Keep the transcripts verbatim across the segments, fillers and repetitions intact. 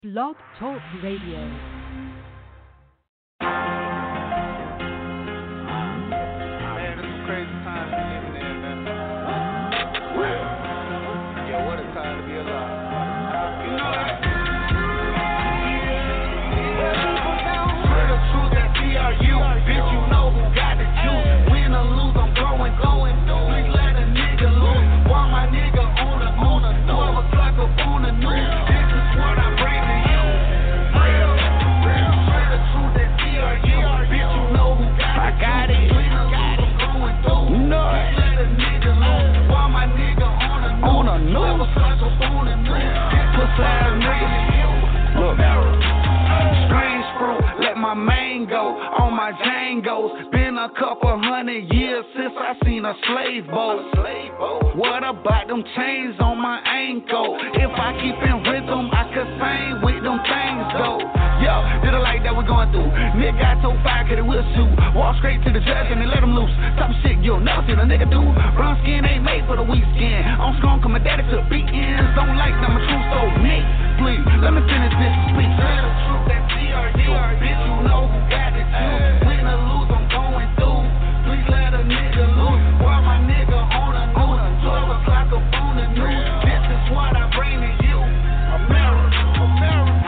Blog Talk Radio. Man, it's some crazy times we living in, man. Well, yeah, what a time to be alive. You know that. Heard the truth at T R U. Bitch, you know who got the juice. Win or lose, I'm going, going. Please let a nigga lose. While my nigga on the moon, twelve o'clock up on the news. This is what I bring to you. Real, real. Heard the truth at T R U. Bitch, you know who got the juice. I got it. Win or lose, I'm going through. No. Please let a nigga lose. While my nigga on the news, on the news. twelve o'clock up on the news. Pussy ass nigga. Look, strange fruit, let my main go on my Django's. Been a couple hundred years since I seen a slave boat. What about them chains on my ankle? If I keep in rhythm, I could sing with them things though. Yo, did it like that we going through. Nigga got so fire, cause it will shoot. Walk straight to the judge and they let him loose. Type of shit you'll never see a nigga do. Brown skin ain't made for the weak skin. I'm strong, cause my daddy took beatings. Don't like that, my true soul, Nick. Please, let me finish this speech. Tell the truth, that T R D. Bitch, you know who got it too. Win or lose, I'm going through. Please let a nigga loose. While my nigga on the news. twelve o'clock up on the news. This is what I bring to you. America, America.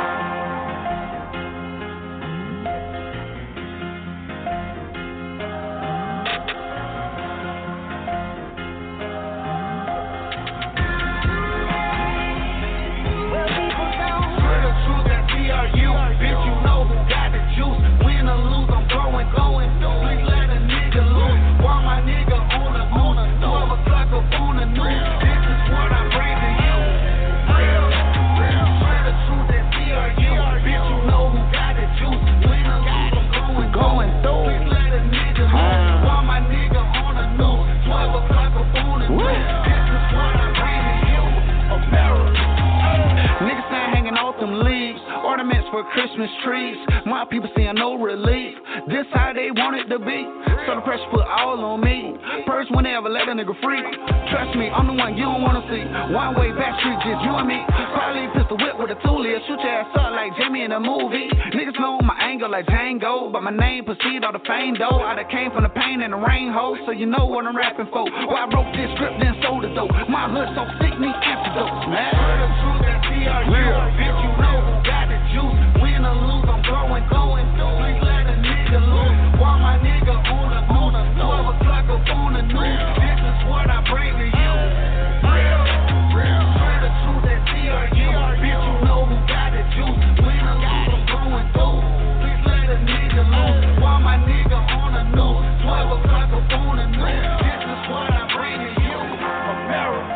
Swear the truth at T R U. Bitch, you know who got the juice. Win or lose, I'm going, going. Please let a nigga loose. While my nigga on the moon. twelve o'clock up on the news. This is what I bring to you. Real, real. Swear the truth at T R U. Bitch, you know who got the juice. Win or lose, I'm going, going. Please let a nigga loose. While my nigga on the news. twelve o'clock up on the news. This is what I bring to you. America. Niggas not hanging off them leaves. Ornaments for Christmas trees. My people seeing no relief. This how they want it to be. So the pressure put all on me. First one ever let a nigga free. Trust me, I'm the one you don't wanna see. One way back street, just you and me. Probably pistol whip with a tool here. Shoot your ass up like Jamie in a movie. Niggas know my angle like Django, but my name proceed all the fame though. I done came from the pain and the rain hole, so you know what I'm rapping for. Why I wrote this script then sold it though. My hood so sick need antidotes, man. Heard the truth that T R U. Bitch, you know who got the juice. Win or lose, I'm going, going. Please let a nigga loose. While my nigga on the moon. twelve o'clock up on the news. This is what I bring to you. Real, real. Swear the truth at T R U. Bitch, you know who got the juice. Win or lose, I'm going through. Please let a nigga loose. While my nigga on the news. twelve o'clock up on the news. This is what I bring to you. America.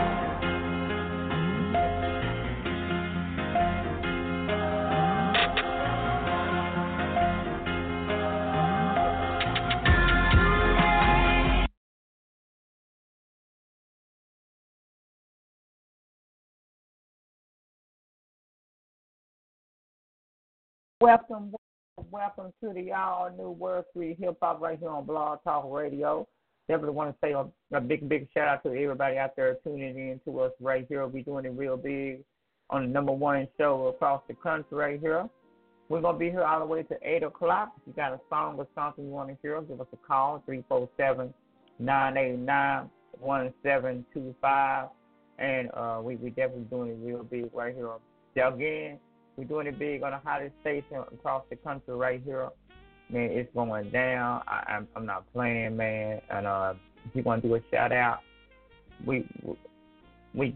Welcome, welcome to the all new World Street Hip Hop right here on Blog Talk Radio. Definitely want to say a, a big, big shout out to everybody out there tuning in to us right here. We're doing it real big on the number one show across the country right here. We're going to be here all the way to eight o'clock. If you got a song or something you want to hear, give us a call, three four seven, nine eight nine, one seven two five. And uh, we we definitely doing it real big right here. So again, we're doing it big on the hottest station across the country right here. Man, it's going down. I, I'm, I'm not playing, man. And uh, if you want to do a shout out, we we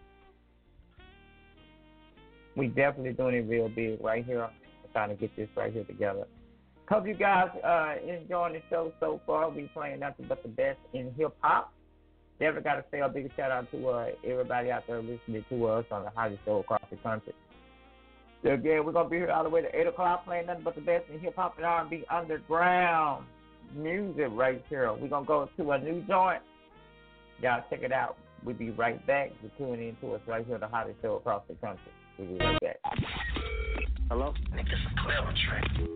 we definitely doing it real big right here. I'm trying to get this right here together. Hope you guys uh, enjoying the show so far. We playing nothing but the best in hip hop. Definitely got to say a big shout out to uh, everybody out there listening to us on the hottest show across the country. So again, we're going to be here all the way to eight o'clock playing nothing but the best in hip-hop and R and B underground music right here. We're going to go to a new joint. Y'all check it out. We'll be right back. You're tuning in to us right here, the hottest show across the country. We'll be right back. Hello? Niggas a clever trick.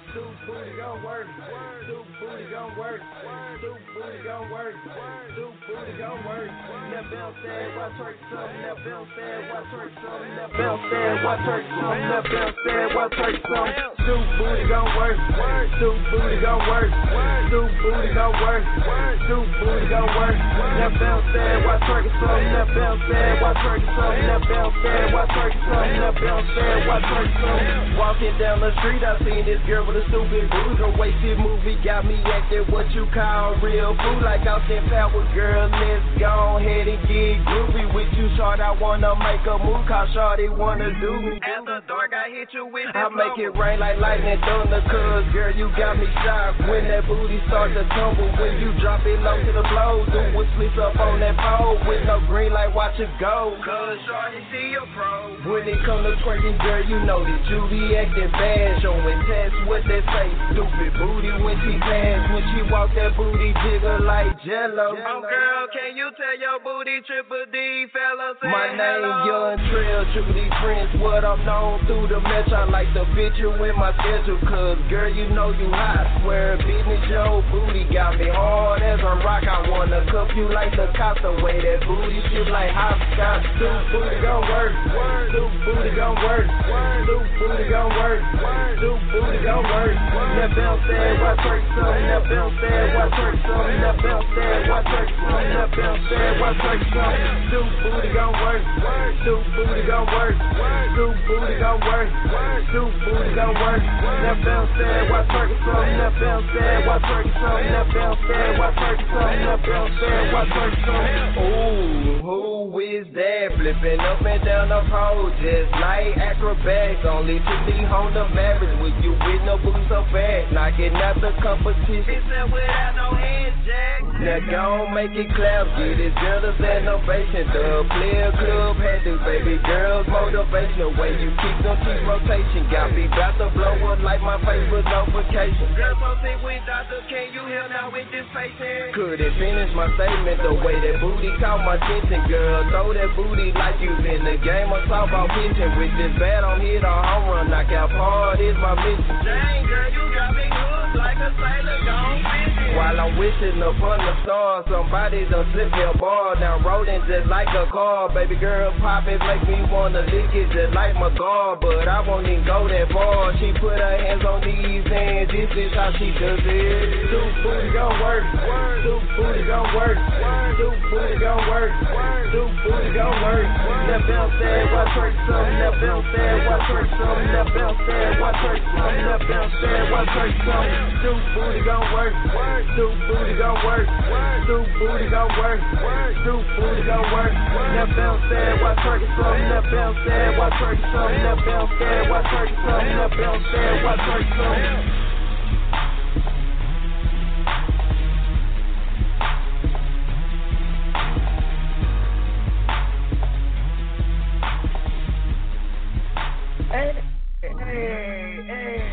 Two booty gon' work. Two booty gon' work. Two booty gon' work. Two booty gon' work. Now bounce that, watch twerk some. Now bounce that, watch twerk some. Now bounce that, watch twerk some. Now bounce that, watch twerk some. Two booty gon' work. Two booty gon' work. Two booty gon' work. Two booty gon' work. Now bounce that, watch twerk some. Now bounce that, watch twerk some. Now bounce that, watch twerk some. Now bounce that, watch twerk some. Walking down the street, I seen this girl with a stupid booty. Her wasted movie got me acting what you call real fool. Like Austin Power, girl, let's go ahead and get groovy with you, short. I wanna make a move, cause shorty wanna do me. After dark, I hit you with I make it rain like lightning thunder, cause girl, you got me shocked when that booty start to tumble. When you drop it low to the floor, do a split up on that pole with no green light, watch it go. Cause shorty see your pro. When it come to twerking, girl, you know that you be acting bad, showing tests what they say. Stupid booty when she pass, when she walk that booty jiggle like Jello. Oh girl, can you tell your booty triple D, fella? Say my name hello. Young Trail, triple D Prince, what I'm known through the metro. I like to fit you in my schedule, cause girl, you know you hot. Swear business, your booty got me hard as a rock. I wanna cuff you like the cops, the way that booty shit like hopscotch. Two booty gon' work, two booty gon' work, two booty gon' work, two booty gon' work. Now bounce that, watch twerk some. Now bounce that, watch twerk some. Now bounce that, watch twerk some. Now bounce that, watch twerk some. Two booty gon' work, two booty gon' work, two booty gon' work, two booty gon' work. Now bounce that, watch twerk some. Now bounce that, watch twerk some. Now bounce that, watch twerk some. Now bounce that, watch twerk some. Ooh, who is that flipping up and down the pole just like acrobats? Only to be Honda Mavericks with you with no boots so fast, knocking out the competition. It's without no hands, Jack. Now gon' make it clap, get it jealous and ovation. The player club had this baby girl's motivation. The way you keep them cheap rotation got me about to blow up like my favorite notification. Girl, so sick with doctor, can you help now with this patient? Couldn't finish my statement the way that booty caught my attention. Girl, throw that booty like you in the game of softball pitching. With this bat on hit or home run, knock out hard is my mission. Dang, girl, you got me hooked like a sailor gone fishing. While I'm wishing upon the stars, somebody done slip your ball down rolling just like a car. Baby girl, pop it, make me wanna lick it just like my guard, but I won't even go that far. She put her hands on these hands, this is how she does it. Two booty gon' work, two booty gon' work, two booty gon' work, two booty gon' work. Now bounce that, watch twerk some. Now bounce that, watch twerk some. Now bounce that, watch twerk some. Now bounce that, watch twerk some. Two booty gon' work, two booty gon' work, two booty gon' work, two booty gon' work. Now bounce that, watch twerk some. Now bounce that, watch twerk some. Now bounce that, watch twerk some. Now bounce that, watch twerk some. Hey, hey, hey,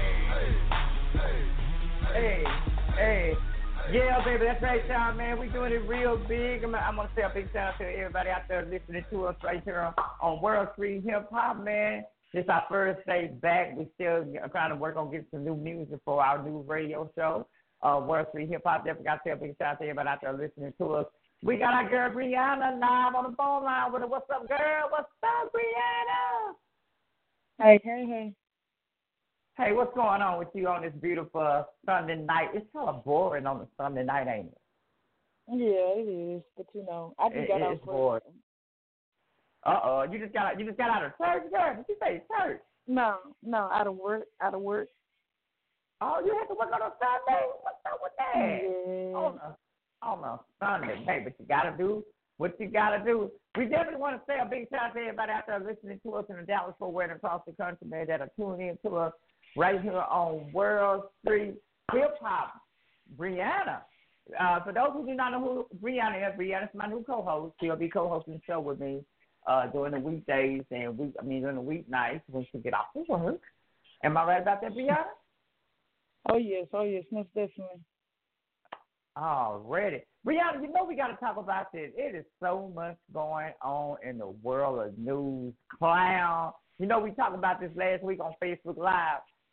hey, hey. Yeah, baby, that's right, y'all, man. We doing it real big. I'm, I'm going to say a big shout out to everybody out there listening to us right here on, on World Street Hip Hop, man. This is our first day back. We still trying to work on getting some new music for our new radio show, uh, World Street Hip Hop. Definitely got to say a big shout out to everybody out there listening to us. We got our girl Brianna live on the phone line with her. What's up, girl? What's up, Brianna? Hey, hey, hey. Hey, what's going on with you on this beautiful Sunday night? It's kind of boring on a Sunday night, ain't it? Yeah, it is. But you know, I just it, got out of boring. Uh oh, you just got you just got out of church, girl. Did you say church? No, no, out of work, out of work. Oh, you had to work on a Sunday? What's up with that? Yeah. On a on a Sunday, hey, but you gotta do what you gotta do. We definitely want to say a big shout out to everybody out there listening to us in the Dallas-Fort Worth and across the country, man, that are tuning in to us right here on World Street Hip Hop. Brianna. Uh, for those who do not know who Brianna is, Brianna is my new co-host. She'll be co-hosting the show with me uh, during the weekdays and week. I mean during the weeknights when she get off of work. Am I right about that, Brianna? Oh yes, oh yes, most definitely. Already. Brianna, you know we got to talk about this. It is so much going on in the world of news. Clown. You know, we talked about this last week on Facebook Live.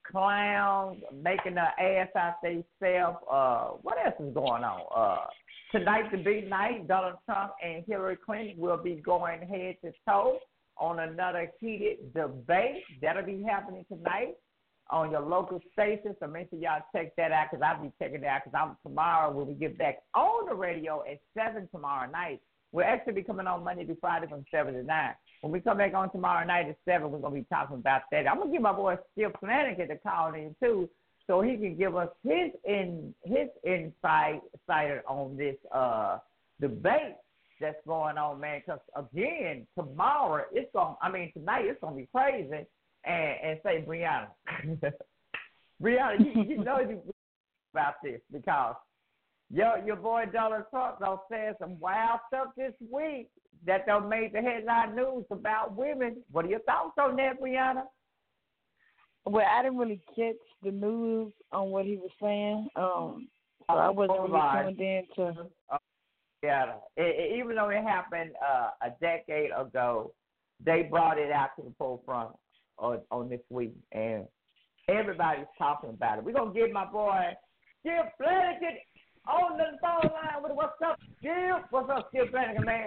clowns making their ass out themselves. Uh, what else is going on? Uh, tonight, the big night, Donald Trump and Hillary Clinton will be going head to toe on another heated debate. That'll be happening tonight on your local station. So make sure y'all check that out because I'll be checking that out because I'm tomorrow when we get back on the radio at seven tomorrow night. We'll actually be coming on Monday through Friday from seven to nine. When we come back on tomorrow night at seven, we're going to be talking about that. I'm going to give my boy Skip Flanagan to call in, too, so he can give us his in his insight, insight on this uh, debate that's going on, man. Because, again, tomorrow, it's going I mean, tonight, it's going to be crazy. And, and say, Brianna, Brianna, you, you know you about this because your your boy Donald Trump done said some wild stuff this week that done made the headline news about women. What are your thoughts on that, Brianna? Well, I didn't really catch the news on what he was saying, um, so I wasn't Oh, really right. tuned in to. Uh, yeah, it, it, even though it happened uh, a decade ago, they brought it out to the forefront on, on this week, and everybody's talking about it. We're going to get my boy Skip Flanagan on the phone line with what's up, Skip? What's up, Skip Flanagan, man?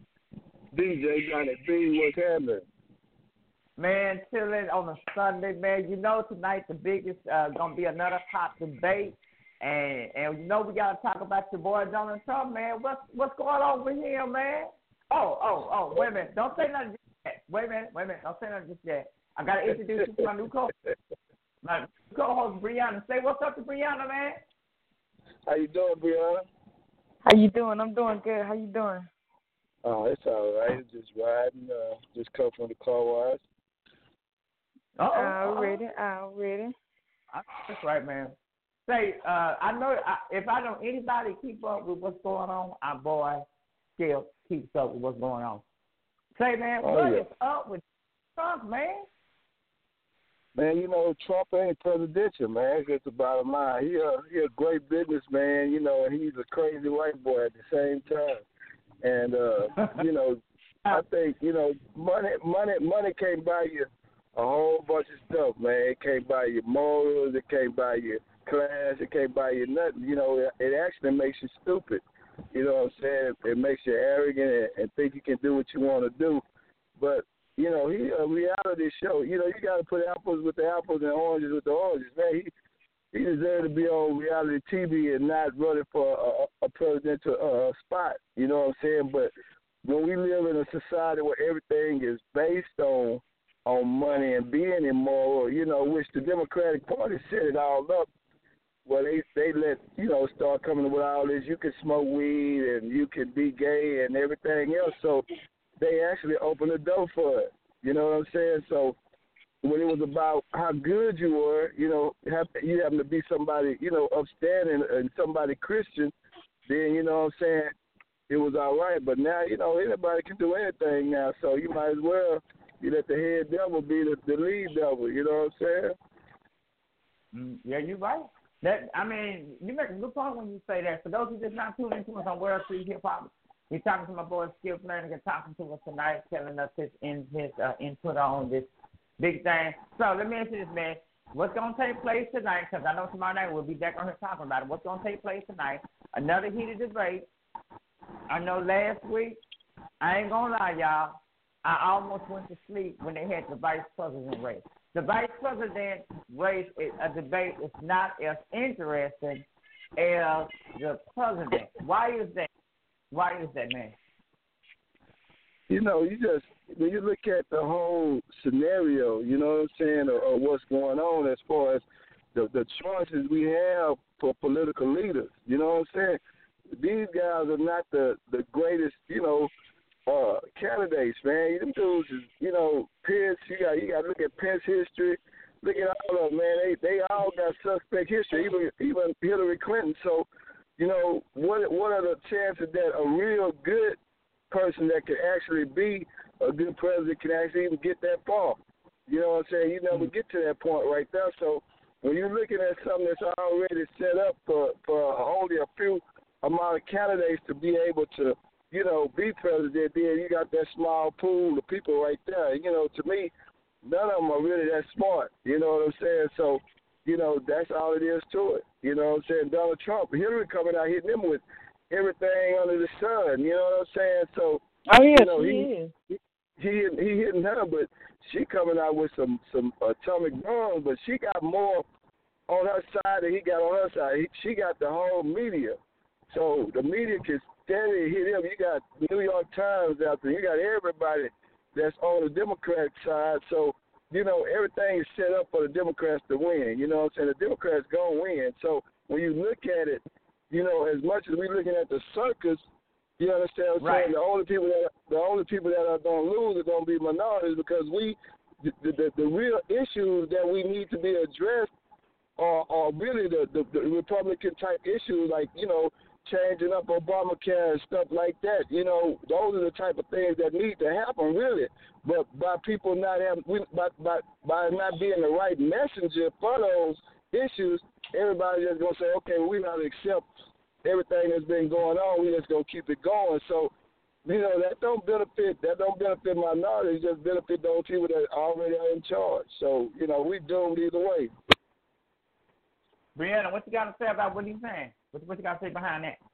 D J got it. B, what's happening? Man, chilling on a Sunday, man. You know tonight the biggest uh, going to be another hot debate, and and you know we got to talk about your boy Donald Trump, man. What's, what's going on with him, man? Oh, oh, oh, wait a minute. Don't say nothing just yet. Wait a minute, wait a minute. Don't say nothing just yet. I got to introduce you to my new co-host, my new co-host, Brianna. Say what's up to Brianna, man. How you doing, Brianna? How you doing? I'm doing good. How you doing? Oh, it's all right. Just riding. Uh, just come from the car wash. Uh-oh. Already, already. That's right, man. Say, uh, I know I, if I know anybody keep up with what's going on, our boy still keeps up with what's going on. Say, man, Oh, what yeah. is up with Trump, man? Man, you know, Trump ain't presidential, man. It's just the bottom line. He a, he a great businessman, you know, and he's a crazy white boy at the same time. And, uh, you know, I think, you know, money money, money can't buy you a whole bunch of stuff, man. It can't buy you morals. It can't buy you class. It can't buy you nothing. You know, it, it actually makes you stupid. You know what I'm saying? It makes you arrogant and, and think you can do what you want to do. But, you know, he a reality show. You know, you got to put apples with the apples and oranges with the oranges. Man, he he deserved to be on reality T V and not running for a, a presidential uh, spot. You know what I'm saying? But when we live in a society where everything is based on on money and being immoral, you know, which the Democratic Party set it all up. Well, they they let, you know, start coming with all this. You can smoke weed and you can be gay and everything else. So they actually opened the door for it. You know what I'm saying? So when it was about how good you were, you know, have, you happen to be somebody, you know, upstanding and somebody Christian, then, you know what I'm saying, it was all right. But now, you know, anybody can do anything now. So you might as well you let the head devil be the, the lead devil. You know what I'm saying? Mm, yeah, you're right. That I mean, you make a good point when you say that. For those who just not tuning into us on World Street Hip Hop, we're talking to my boy Skip Flanagan, talking to us tonight, telling us his in, his uh, input on this big thing. So let me ask you this, man. What's going to take place tonight? Because I know tomorrow night we'll be back on here talking about it. What's going to take place tonight? Another heated debate. I know last week, I ain't going to lie, y'all, I almost went to sleep when they had the vice president race. The vice president race, is, a debate is not as interesting as the president. Why is that? Why is that, man? You know, you just, when you look at the whole scenario, you know what I'm saying, or, or what's going on as far as the, the choices we have for political leaders, you know what I'm saying? These guys are not the, the greatest, you know, uh, candidates, man. Them dudes is, you know, Pence, you got you got to look at Pence history. Look at all of them, man. They they all got suspect history, even even Hillary Clinton. So, you know, what what are the chances that a real good person that can actually be a good president can actually even get that far? You know what I'm saying? You never get to that point right there. So when you're looking at something that's already set up for, for only a few amount of candidates to be able to, you know, be president, then you got that small pool of people right there. You know, to me, none of them are really that smart. You know what I'm saying? So, you know, that's all it is to it. You know what I'm saying? Donald Trump, Hillary coming out hitting him with everything under the sun. You know what I'm saying? So, oh yeah, you know, she he, is. he he he hitting her, but she coming out with some some atomic bombs. But she got more on her side than he got on her side. He, she got the whole media, so the media can steady hit him. You got New York Times out there. You got everybody that's on the Democrat side. So, you know, everything is set up for the Democrats to win. You know what I'm saying? The Democrats going to win. So when you look at it, you know, as much as we're looking at the circus, you understand what I'm Right. saying? The only people that the only people that are going to lose are going to be minorities because we, the, the, the real issues that we need to be addressed are, are really the, the, the Republican-type issues like, you know, changing up Obamacare and stuff like that. You know, those are the type of things that need to happen, really. But by people not having, by, by, by not being the right messenger for those issues, everybody's just going to say, okay, well, we're not going to accept everything that's been going on. We just going to keep it going. So, you know, that don't benefit, that don't benefit minorities, just benefit those people that already are in charge. So, you know, we doomed either way. Brianna, what you got to say about what he's saying? What, what you got to say behind that?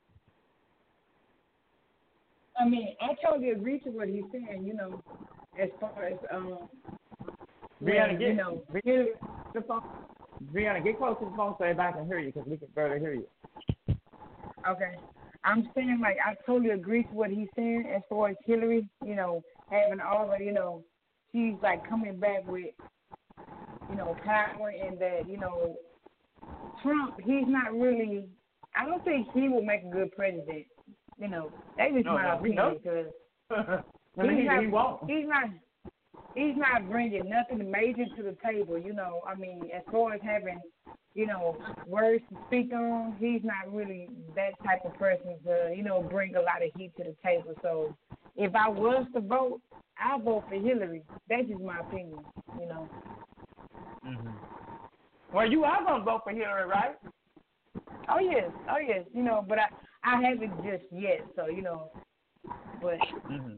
I mean, I totally agree to what he's saying. You know, as far as um, Brianna, when, get, you know, Brianna, the phone. Brianna, get close to the phone so everybody can hear you because we can barely hear you. okay. I'm saying, like, I totally agree to what he's saying as far as Hillary, you know, having all the, you know, she's, like, coming back with, you know, power and that, you know, Trump, he's not really, I don't think he will make a good president. You know, that's just No, my no, we know. opinion because I mean, he's, he, not, he won't. he's not, he's not bringing nothing major to the table, you know. I mean, as far as having, you know, words to speak on, he's not really that type of person to, you know, bring a lot of heat to the table. So if I was to vote, I'll vote for Hillary. That's just my opinion, you know. Mm-hmm. Well, you are going to vote for Hillary, right? Oh, yes. Oh, yes. You know, but I, I haven't just yet, so, you know, but. Mm-hmm.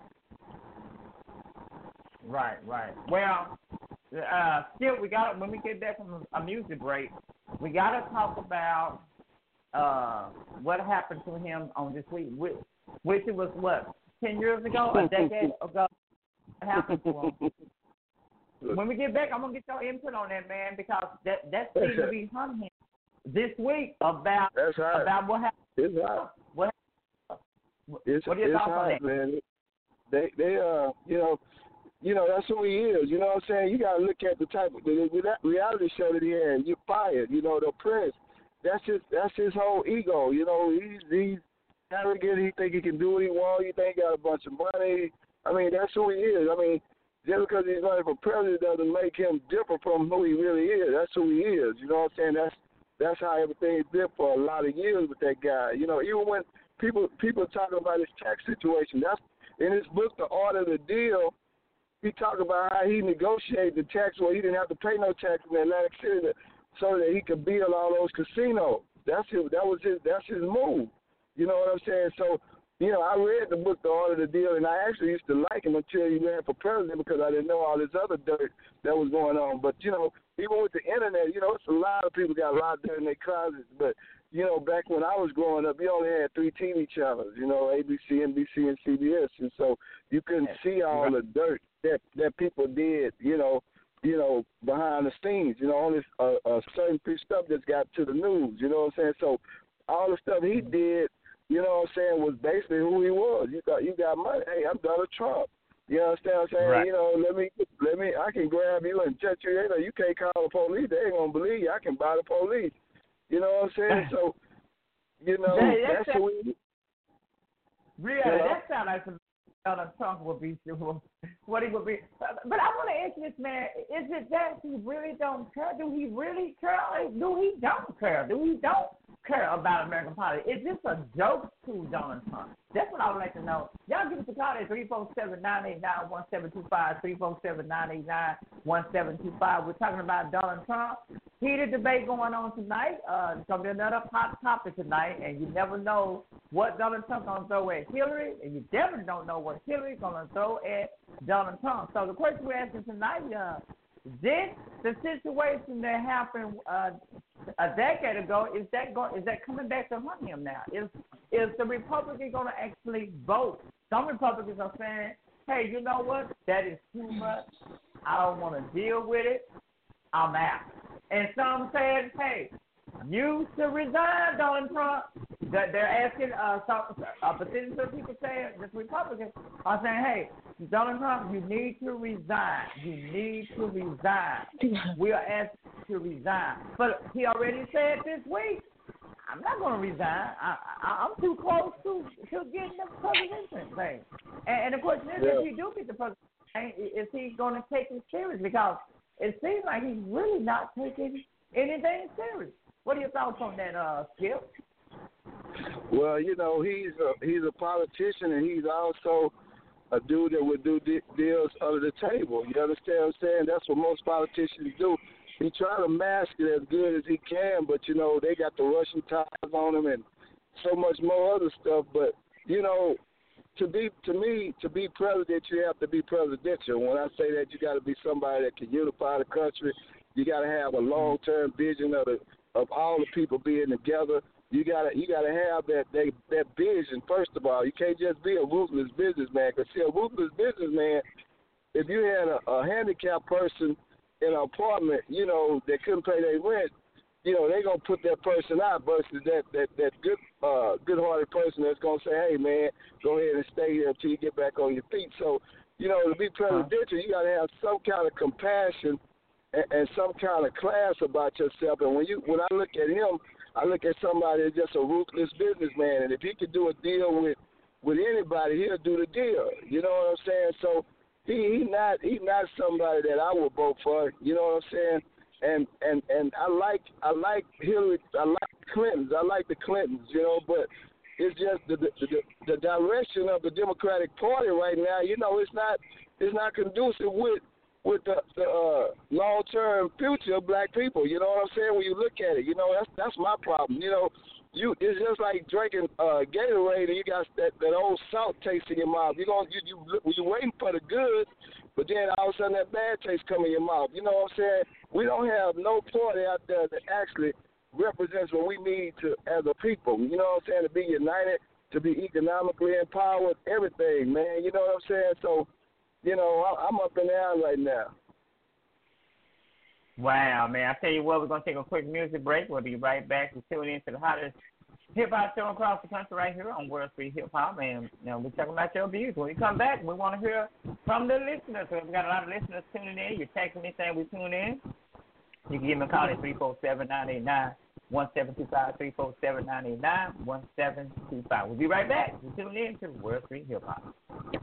Right, right. Well, uh, still, we got when we get back from a music break, we got to talk about uh, what happened to him on this week, which, which it was, what, ten years ago, a decade ago? What happened to him? When we get back, I'm going to get your input on that, man, because that, that seems to be on him this week about That's hot. about what happened. It's hot. What, It's, what are your it's thoughts on hot, that? man. They, they, uh, you know, you know, that's who he is. You know what I'm saying? You got to look at the type of the, the reality show that he had. You're fired. You know, the Prince. That's his. That's his whole ego. You know, he's he's arrogant. He think he can do what he wants. He think he got a bunch of money. I mean, that's who he is. I mean, just because he's running for president doesn't make him different from who he really is. That's who he is. You know what I'm saying? That's that's how everything's been for a lot of years with that guy. You know, even when people people talking about his tax situation, that's in his book, The Art of the Deal. He talked about how he negotiated the tax where he didn't have to pay no tax in Atlantic City to, so that he could build all those casinos. That's his. That was his. That's his move. You know what I'm saying? So, you know, I read the book, The Art of the Deal, and I actually used to like him until he ran for president because I didn't know all this other dirt that was going on. But, you know, even with the internet, you know, it's a lot of people got a lot of dirt in their closets. But, you know, back when I was growing up, you only had three T V channels, you know, A B C, N B C, and C B S. And so you couldn't see all the dirt that that people did, you know, you know, behind the scenes. You know, only a, a certain piece of stuff that's got to the news. You know what I'm saying? So all the stuff he did, you know what I'm saying, was basically who he was. You got you got money. Hey, I'm Donald Trump. You understand what I'm saying? Right. You know, let me let me I can grab you and touch you. You know, you can't call the police. They ain't gonna believe you. I can buy the police. You know what I'm saying? So, you know, Jay, that's that's who he. Really, You know? that sounds like some Donald Trump would be what he would be. But I want to ask this man: is it that he really don't care? Do he really care? Or do he don't care? Do he don't? care about American politics. Is this a joke to Donald Trump? That's what I would like to know. Y'all give us a call at three four seven, nine eight nine, one seven two five, three four seven, nine eight nine, one seven two five. We're talking about Donald Trump. Heated debate going on tonight. Uh, it's going to be another hot topic tonight, and you never know what Donald Trump's going to throw at Hillary, and you definitely don't know what Hillary's going to throw at Donald Trump. So the question we're asking tonight, uh, did the situation that happened uh, a decade ago, is that go, is that coming back to haunt him now? Is is the Republican going to actually vote? Some Republicans are saying, hey, you know what? That is too much. I don't want to deal with it. I'm out. And some said, hey, you should resign, Donald Trump. They're asking, uh, some, a percentage of people saying, this Republicans are saying, hey, Donald Trump, you need to resign. You need to resign. We are asking you to resign. But he already said this week, I'm not going to resign. I, I, I'm too close to, to getting the presidential thing. And, and the question is, yeah. if he do get the president, is he going to take it serious? Because it seems like he's really not taking anything serious. What are your thoughts on that, uh, Skip? Well, you know, he's a, he's a politician, and he's also a dude that would do de- deals under the table. You understand what I'm saying? That's what most politicians do. He try to mask it as good as he can, but, you know, they got the Russian ties on him and so much more other stuff. But, you know, to be to me, to be president, you have to be presidential. When I say that, you got to be somebody that can unify the country. You got to have a long-term vision of the, of all the people being together. You gotta, you gotta have that, that that vision. First of all, you can't just be a ruthless businessman. Cause see, a ruthless businessman, if you had a, a handicapped person in an apartment, you know, that couldn't pay their rent, you know, they gonna put that person out versus that that that good, uh, good-hearted person that's gonna say, hey man, go ahead and stay here until you get back on your feet. So, you know, to be presidential, you gotta have some kind of compassion and, and some kind of class about yourself. And when you, when I look at him, I look at somebody as just a ruthless businessman, and if he could do a deal with, with anybody, he'll do the deal. You know what I'm saying? So he he not he not somebody that I would vote for. You know what I'm saying? And and and I like I like Hillary. I like Clintons. I like the Clintons. You know, but it's just the the, the the direction of the Democratic Party right now. You know, it's not it's not conducive with. with the, the uh, long-term future of black people. You know what I'm saying? When you look at it, you know, that's that's my problem. You know, you it's just like drinking uh, Gatorade and you got that, that old salt taste in your mouth. You gonna you you you're waiting for the good, but then all of a sudden that bad taste come in your mouth. You know what I'm saying? We don't have no party out there that actually represents what we need to as a people. You know what I'm saying? To be united, to be economically empowered, everything, man. You know what I'm saying? So. You know, I'm up in the air right now. Wow, man. I tell you what, we're going to take a quick music break. We'll be right back. We're tuning in to the hottest hip-hop show across the country right here on World Street Hip Hop. And, you know, we're talking about your views. When we come back, we want to hear from the listeners. So we've got a lot of listeners tuning in. You're texting me saying we tune in. You can give me a call at three four seven, nine eight nine, one seven two five, three four seven, nine eight nine, one seven two five. We'll be right back. We're tuning in to World Street Hip Hop.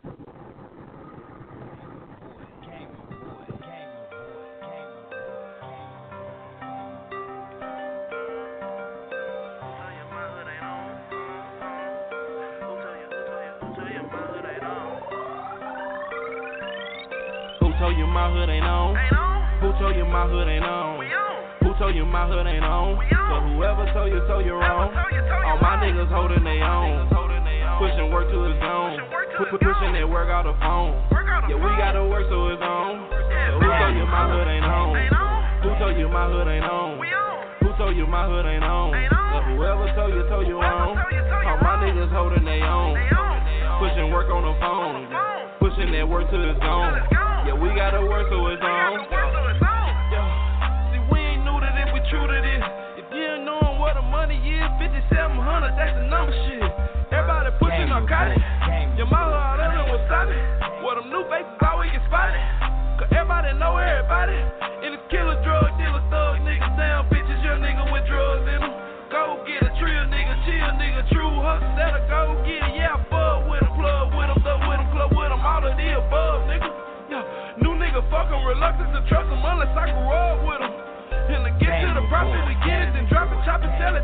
Who told you my hood ain't on? Who told you my hood ain't on? Who told you my hood ain't on? So whoever told you, told you wrong. All my niggas holding they own. Pushing work to his zone. Pushing that work out the phone. Yeah, we gotta work so it's on. So who told you my hood ain't on? Who told you my hood ain't on? Who told you my hood ain't on? So whoever told you, told you wrong. All my niggas holding they own. Pushing work on the phone. Pushing that work to his zone. Yeah, we gotta work so it's on. Yeah. See, we ain't new to this, we true to this. If you ain't knowing what the money is, fifty-seven hundred, that's the number shit. Everybody pushing narcotics. Your mama all over was stopping. Well, them new faces always get spotted. Cause everybody know everybody. And it's killer, drug dealer, thug niggas, down bitches, young nigga with drugs in them. Go get a trill nigga, chill nigga, true hustle, that'll go get it. Yeah, fuck with him, plug with him, thug with him, club with him, all of the above, nigga. Yeah, new nigga fuck him, reluctant to trust him unless I grew up with him. And to get to the profit, we get it, then drop it, chop it, sell it, then recover.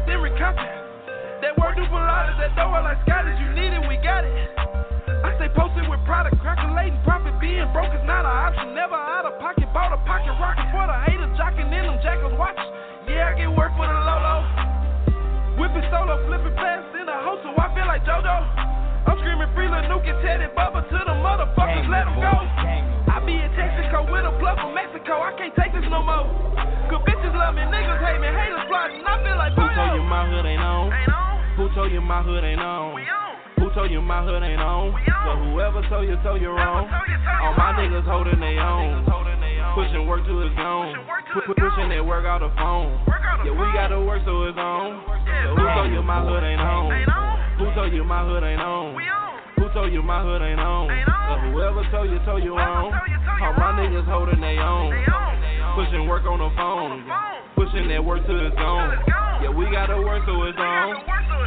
content. That word do pull out of that door like Scottish. You need it, we got it. I stay posted with product, calculating profit. Being broke is not an option. Never out of pocket, bought a pocket rocket for the hater, jocking in them jackals watch. Yeah, I get work for the Lolo. Whipping solo, flipping fast in the host, so I feel like JoJo. I'm screaming free Lil Nuke and Teddy Bubba to the motherfuckers, let them go. I be in Texaco with a plug from Mexico, I can't take this no more. Good bitches love me, niggas hate me, haters plotting, I feel like Who told you my hood ain't on? Who told you my hood ain't on? Who told you my hood ain't on? So whoever told you, told you wrong. All my niggas holding they own. Pushing work till it's gone. Pushing that work out the phone. Yeah, we gotta work so it's on. So who told you my hood ain't on? Who told you my hood ain't on? Who told you my hood ain't on? So whoever told you, told you wrong. All my niggas holding they own. Pushing work on the phone. Pushing that work till it's gone. Yeah, we gotta work so it's on.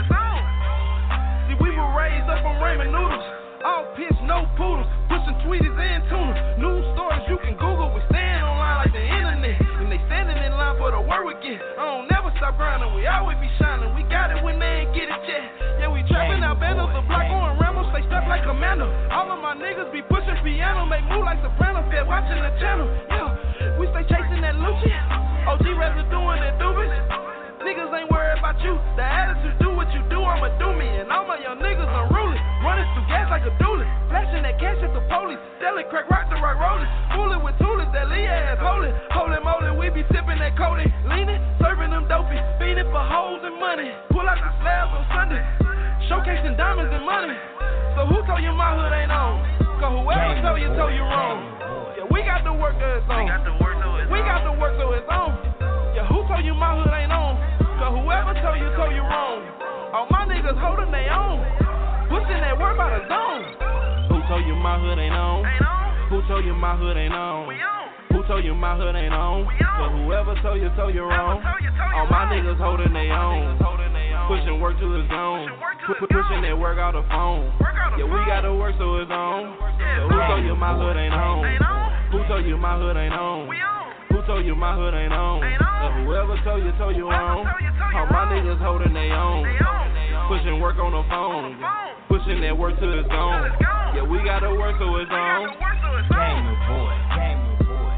See, we were raised up on ramen noodles. All pitch, no poodles. Pushing Tweeties and tuna. News stories you can Google. We stand online like the internet. And they standing in line for the word we get. I don't never stop grinding. We always be shining. We got it when they ain't get it yet. Yeah, we trapping out banners. The block on Rambo. Stay strapped like Commando. All of my niggas be pushing piano. Make move like Soprano. Stay watching the channel. Yeah, we stay chasing that Lucci. O G rather doing that doobies. Niggas ain't worried about you. The attitude, do what you do, I'ma do me. And all my young niggas unruly. Running through gas like a dually. Flashing that cash at the police. Selling crack, rock the rock rolling. Fooling with toolies, that Lee ass holding. Holy moly, we be sipping that codeine. Leaning, serving them dopey. Feeding for hoes and money. Pull out the slabs on Sunday. Showcasing diamonds and money. So who told you my hood ain't on? Cause whoever told you, told you wrong. Yeah, we got to work so it's on. We got to work so it's on. Yeah, who told you my hood ain't on? Cause whoever told you, told you wrong. All my niggas holding they own. Pushing that work by the zone. Who told you my hood ain't on? Who told you my hood ain't on? Who told you my hood ain't on? So whoever told you, told you wrong. All my niggas holding they own. Pushing work till it's gone. Pushing that work out the phone. Yeah, we gotta work so it's on. So who told you my hood ain't on? Who told you my hood ain't on? Who told you my hood ain't on? So whoever told you, told you wrong. All my niggas holding they own. Pushing work on the phone. Pushing that work till it's gone. Yeah, we gotta work so it's on. Gamer boy, gamer boy,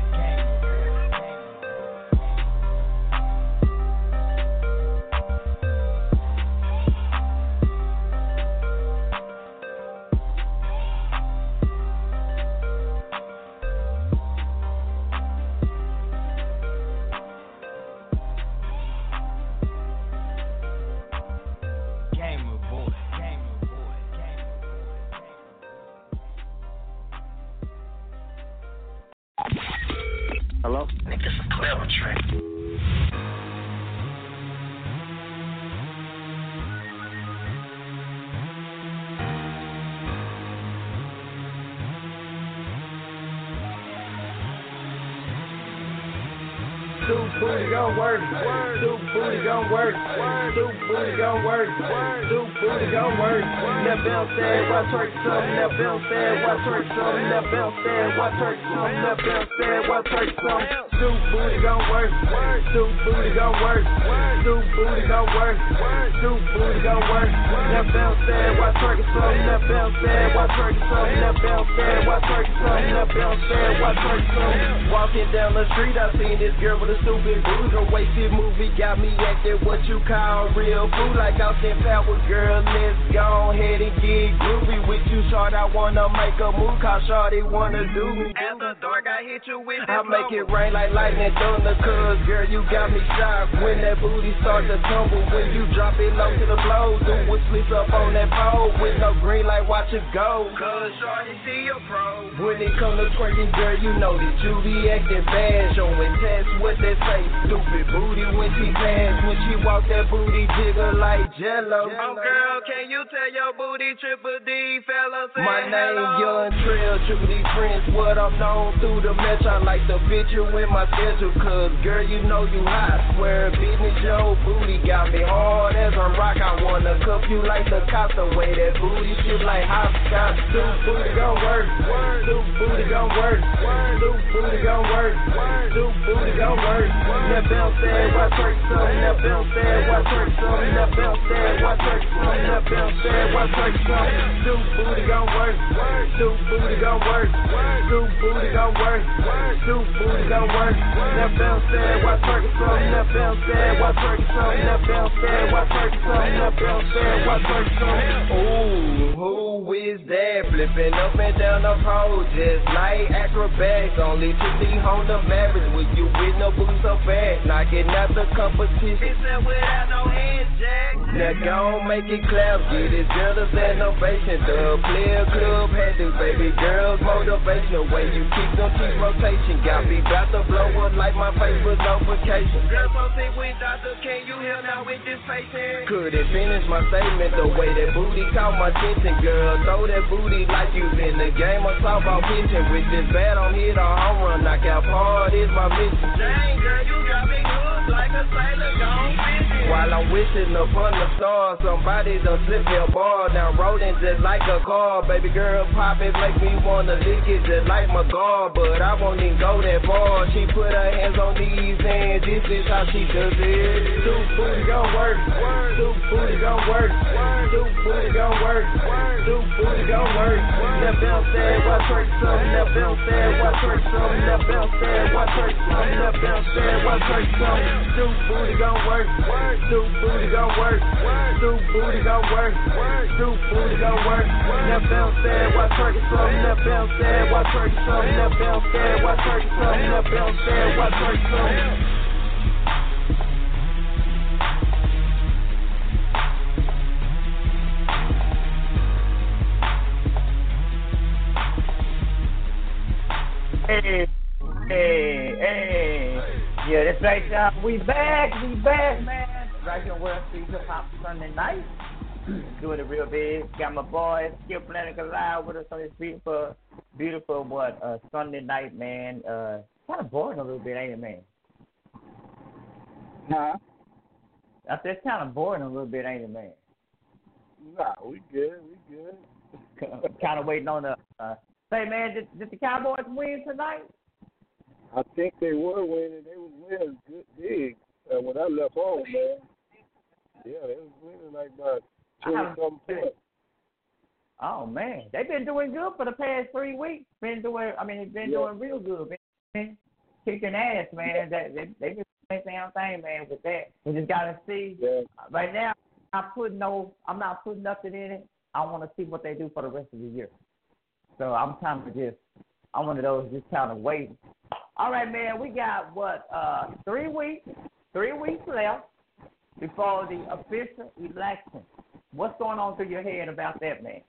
Hello? Nigga, it's a clever trick. Two booty gon' work, two booty gon' work, two booty gon' work, two booty gon' work. That bounce said, what twerk something, that bounce said, what twerk something, that bounce said, what twerk something, that bounce said, what twerk something. Two booty gon' work, two booty gon' work, two booty gon' work, two booty gon' work. That bounce said, what twerk something, that bounce said, what twerk something, that bounce said, what twerk something, that bounce said, what twerk something. Walking down the street, I seen this girl with a stupid booty. The wasted movie got me acting what you call real food. Like I said, power girl, let's go ahead and get groovy with you, short. I wanna make a move, cause shorty wanna do me. After dark, I hit you with that I make it rain like lightning thunder, cause girl, you got me shocked. When that booty start to tumble, when you drop it low to the floor, do what slips up on that pole, with no green light, watch it go. Cause shorty see your pro. When it come to twerking, girl, you know that you be acting bad, showing tests what they say. Stupid booty when she pass, when she walk that booty jiggle like Jello. Oh girl, can you tell your booty Triple D fellas? My name Young Trail, Triple D Prince, what I'm known through the metro. I like to fit you in my schedule, cause girl, you know you hot. Swear business, your booty got me hard as a rock. I wanna cuff you like the cops, the way that booty shit like hopscotch. Two booty gon' work, two booty gon' work, two booty gon' work, two booty gon' work. Now bounce that, watch twerk some. Now bounce that, watch twerk some. Now bounce that, watch twerk some. Now bounce that, watch twerk some. Do booty gon' work. Do booty gon' work. Do booty gon' work. Do booty gon' work. Now bounce that, watch twerk some. Now bounce that, watch twerk some. Now bounce that, watch twerk some. Now bounce that, watch twerk some. Ooh, who is that flipping up and down the pole just like acrobats? Only to see Honda Mavericks with you with no boots so fast, knocking out the competition. It's without no hands, Jack. Now gon' make it clap, get it jealous and ovation. The player club had this baby girl's motivation. The way you keep them keep rotation, got me bout to blow up like my face was on vacation. Girl, so sick with doctor, can you help now with this patient? Couldn't finish my statement the way that booty caught my attention, girl. Throw that booty like you in the game of softball pitching. With this bat on hit a home run, knock out hard is my mission. Dang, girl, you got me hooked like a sailor gone fishing. While I'm wishing upon the stars, somebody done slip your ball down, rolling just like a car. Baby girl, pop it, make me wanna lick it just like my guard, but I won't even go that far. She put her hands on these hands, this is how she does it. Do booty gon' work, do booty gon' work, do booty gon' work, do booty gon' work. Now bounce that, watch twerk some. Now bounce that, watch twerk some. Now bounce that, watch twerk some. Now bounce that, watch twerk some. Do booty gon' work, do booty gon' work, do booty gon' work, do booty gon' work. Now bounce that, watch twerk some. Now bounce that, watch twerk some. Now bounce that, watch twerk some. Now bounce that, watch twerk some. Hey, hey, hey. Yeah, that's right, y'all. We back, we back, man. Right here on World Street Hip Hop Sunday night. Doing it real big. Got my boy Skip Planet Live with us on this beautiful, beautiful, what, uh, Sunday night, man. Uh, kind of boring a little bit, ain't it, man? Huh? I said it's kind of boring a little bit, ain't it, man? Nah, we good, we good. Kind of waiting on the, uh, say, man, did, did the Cowboys win tonight? I think they were winning. They was winning good big uh, when I left home, man. Yeah, they was winning like about twenty-something points. Oh, man. They've been doing good for the past three weeks. Been doing, I mean, they've been yeah. doing real good. Been kicking ass, man. Yeah. They, they, they just doing the same thing, man, with that. We just got to see. Yeah. Right now, I'm not putting no, I'm not putting nothing in it. I want to see what they do for the rest of the year. So I'm kind of just, I'm one of those just kind of waiting. All right, man, we got, what, uh, three weeks, three weeks left before the official election. What's going on through your head about that, man?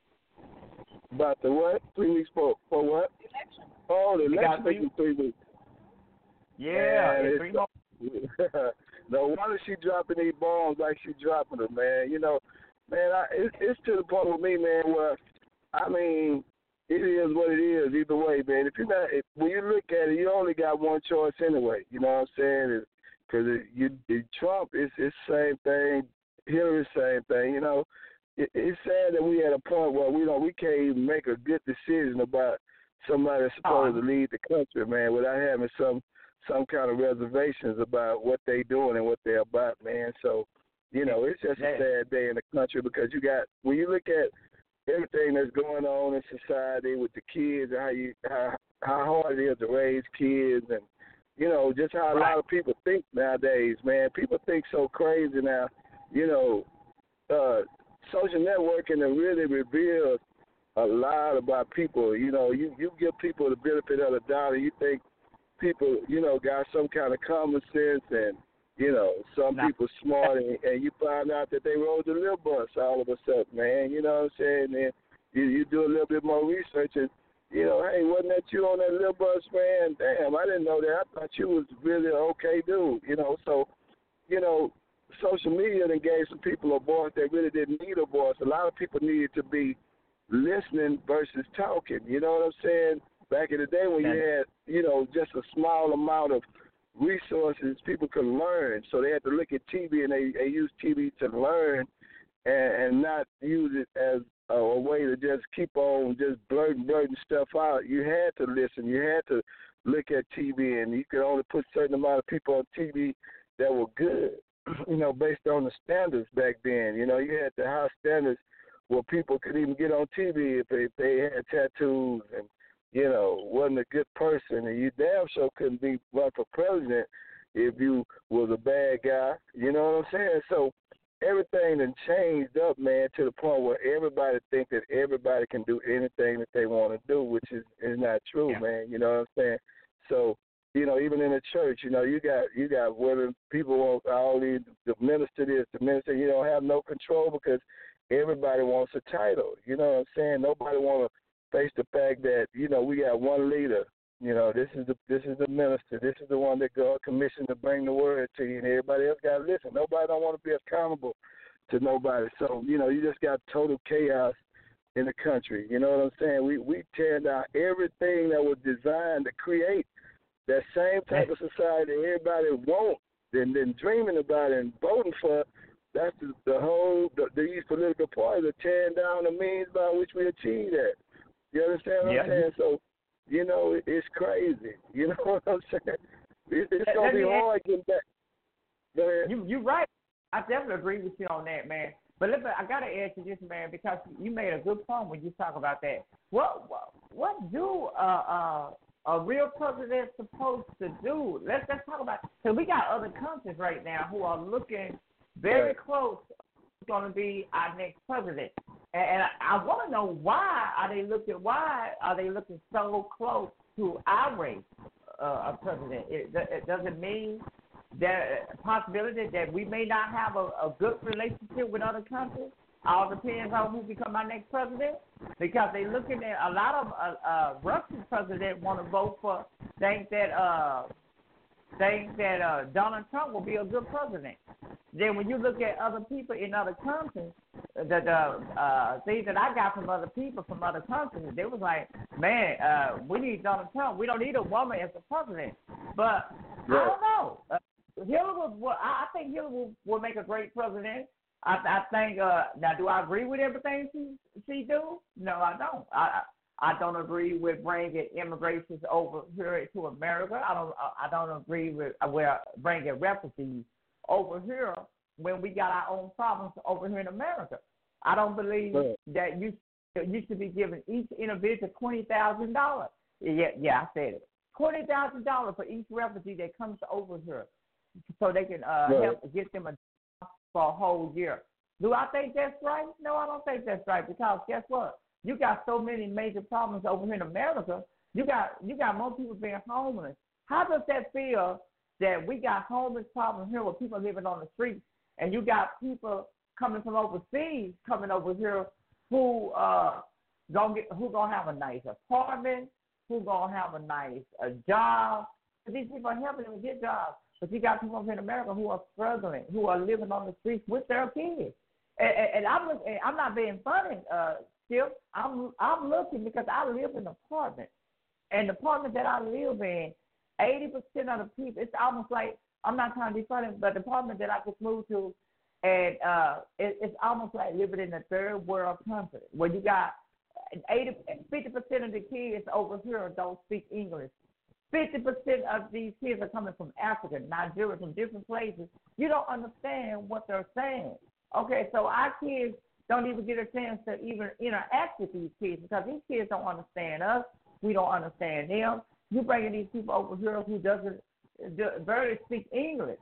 About the what? Three weeks for, for what? Election. Oh, the election three, three weeks. Yeah, man, three more. No wonder she dropping these bombs like she dropping them, man. You know, man, I, it's, it's to the point with me, man, where, I mean, it is what it is either way, man. If you're not, if, when you look at it, you only got one choice anyway. You know what I'm saying? Because it, you, it, Trump is the same thing, Hillary same thing. You know, it, it's sad that we at a point where we don't, we can't even make a good decision about somebody that's supposed oh. to lead the country, man, without having some some kind of reservations about what they doing and what they're about, man. So, you know, it's just a sad day in the country because you got when you look at everything that's going on in society with the kids, how you how how hard it is to raise kids, and you know just how a lot of people think nowadays. Man, people think so crazy now. You know, uh, social networking has really revealed a lot about people. You know, you you give people the benefit of the doubt, and you think people, you know, got some kind of common sense, and you know, some nah. people smart, and, and you find out that they rode the little bus all of a sudden, man. You know what I'm saying? And you, you do a little bit more research, and, you know, hey, wasn't that you on that little bus, man? Damn, I didn't know that. I thought you was really an okay dude, you know. So, you know, social media then gave some people a voice that really didn't need a voice. A lot of people needed to be listening versus talking, you know what I'm saying? Back in the day when you had, you know, just a small amount of resources people could learn, so they had to look at T V, and they, they use T V to learn and, and not use it as a, a way to just keep on just blurting, blurting stuff out. You had to listen. You had to look at T V, and you could only put a certain amount of people on T V that were good, you know, based on the standards back then. You know, you had the high standards where people could even get on T V if they, if they had tattoos and, you know, wasn't a good person. And you damn sure couldn't be run for president if you was a bad guy. You know what I'm saying? So everything done changed up, man, to the point where everybody think that everybody can do anything that they want to do, which is, is not true, yeah. man. You know what I'm saying? So, you know, even in the church, you know, you got you got women, people want all these, the minister this, the minister, you don't have no control because everybody wants a title. You know what I'm saying? Nobody want to face the fact that, you know, we got one leader. You know, this is the this is the minister. This is the one that God commissioned to bring the word to you, and everybody else got to listen. Nobody don't want to be accountable to nobody. So, you know, you just got total chaos in the country. You know what I'm saying? We we tear down everything that was designed to create that same type of society everybody wants and then dreaming about it and voting for. That's the, the whole, the, these political parties are tearing down the means by which we achieve that. You understand what yeah. I'm saying? So, you know, it, it's crazy. You know what I'm saying? It, it's going to be hard getting back. Go ahead. You, you're right. I definitely agree with you on that, man. But listen, I got to ask you this, man, because you made a good point when you talk about that. What what, what do uh, uh, a real president supposed to do? Let's, let's talk about, because we got other countries right now who are looking very right. close to who's going to be our next president. And, and I, I want to know why are they looking, why are they looking so close to our race uh, of president? It, it doesn't mean that possibility that we may not have a, a good relationship with other countries. All depends on who become our next president, because they looking at a lot of uh, uh, Russian president want to vote for, think that uh, think that uh, Donald Trump will be a good president. Then when you look at other people in other countries, the, the uh, things that I got from other people from other countries, they was like, man, uh, we need Donald Trump. We don't need a woman as a president. But yeah. I don't know. Uh, Hillary will, well, I think Hillary will, will make a great president. I, I think, uh, now, do I agree with everything she she do? No, I don't. I I don't agree with bringing immigrations over here to America. I don't I don't agree with well, bringing refugees over here when we got our own problems over here in America. I don't believe right. that you you should be giving each individual twenty thousand dollars. Yeah, yeah, I said it. twenty thousand dollars for each refugee that comes over here, so they can uh, right. help get them a job for a whole year. Do I think that's right? No, I don't think that's right, because guess what? You got so many major problems over here in America. You got you got more people being homeless. How does that feel that we got homeless problems here with people living on the streets, and you got people coming from overseas coming over here who uh gonna get who gonna have a nice apartment, who gonna have a nice a job? These people are helping them get jobs. But you got people in America who are struggling, who are living on the streets with their kids. And, and, and I'm and I'm not being funny, uh, Skip. I'm I'm looking because I live in an apartment, and the apartment that I live in, eighty percent of the people, it's almost like, I'm not trying to be funny, but the apartment that I just moved to, and uh, it, it's almost like living in a third world country where you got eighty, fifty percent of the kids over here don't speak English. fifty percent of these kids are coming from Africa, Nigeria, from different places. You don't understand what they're saying. Okay, so our kids don't even get a chance to even interact with these kids because these kids don't understand us. We don't understand them. You're bringing these people over here who doesn't barely speak English.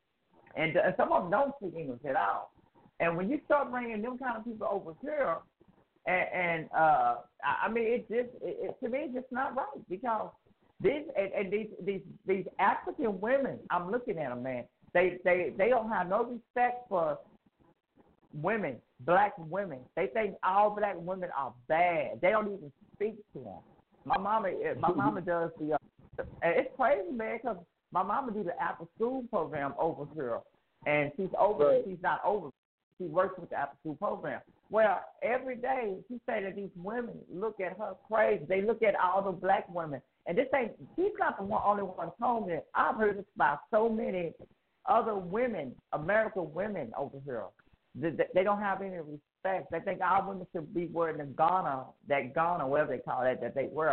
And uh, some of them don't speak English at all. And when you start bringing them kind of people over here, and, and uh, I mean, it just, it, it, to me, it's just not right, because These and, and these these these African women, I'm looking at them, man. They they they don't have no respect for women, black women. They think all black women are bad. They don't even speak to them. My mama, my mama does the. Uh, and it's crazy, man, because my mama do the after school program over here, and she's over. Right. She's not over. She works with the after school program. Well, every day she say that these women look at her crazy. They look at all the black women. And this ain't, she's not the one, only one told me. I've heard this about so many other women, American women over here. They, they don't have any respect. They think all women should be wearing the Ghana, that Ghana, whatever they call that, that they wear.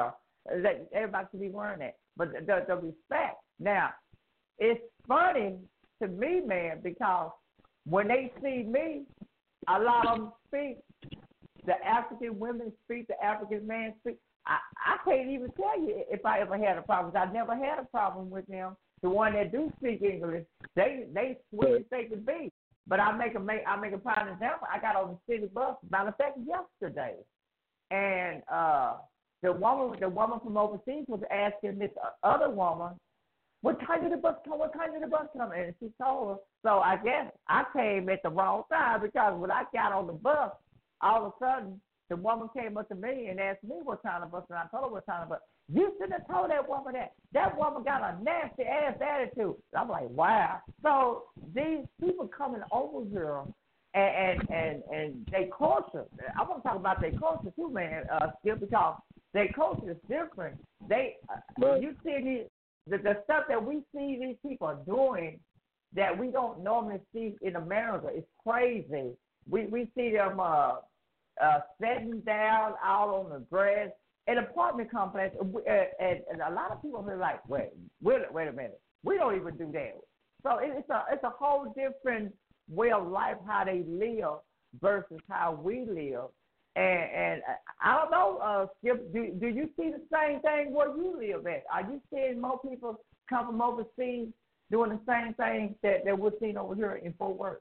That everybody should be wearing that. But the, the, the respect. Now, it's funny to me, man, because when they see me, a lot of them speak. The African women speak. The African men speak. I, I can't even tell you if I ever had a problem. I never had a problem with them. The one that do speak English, they they sweet as they can be. But I make a make I make a prime example. I got on the city bus, matter of fact, yesterday, and uh, the woman the woman from overseas was asking this other woman, "What time did the bus come? What time did the bus come?" And she told her. So I guess I came at the wrong time because when I got on the bus, all of a sudden the woman came up to me and asked me what time the bus, and I told her what time the bus. You shouldn't have told that woman that. That woman got a nasty ass attitude. I'm like, wow. So these people coming over here and and and, and they culture. I want to talk about their culture too, man. Uh, still because their culture is different. They uh, you see these, the the stuff that we see these people are doing that we don't normally see in America. It's crazy. We we see them uh, uh, sitting down out on the grass. An apartment complex, uh, and, and a lot of people are like, wait, wait, wait a minute, we don't even do that. So it, it's a it's a whole different way of life how they live versus how we live. And and I don't know, uh, Skip, do do you see the same thing where you live at? Are you seeing more people come from overseas doing the same thing that, that we're seeing over here in Fort Worth?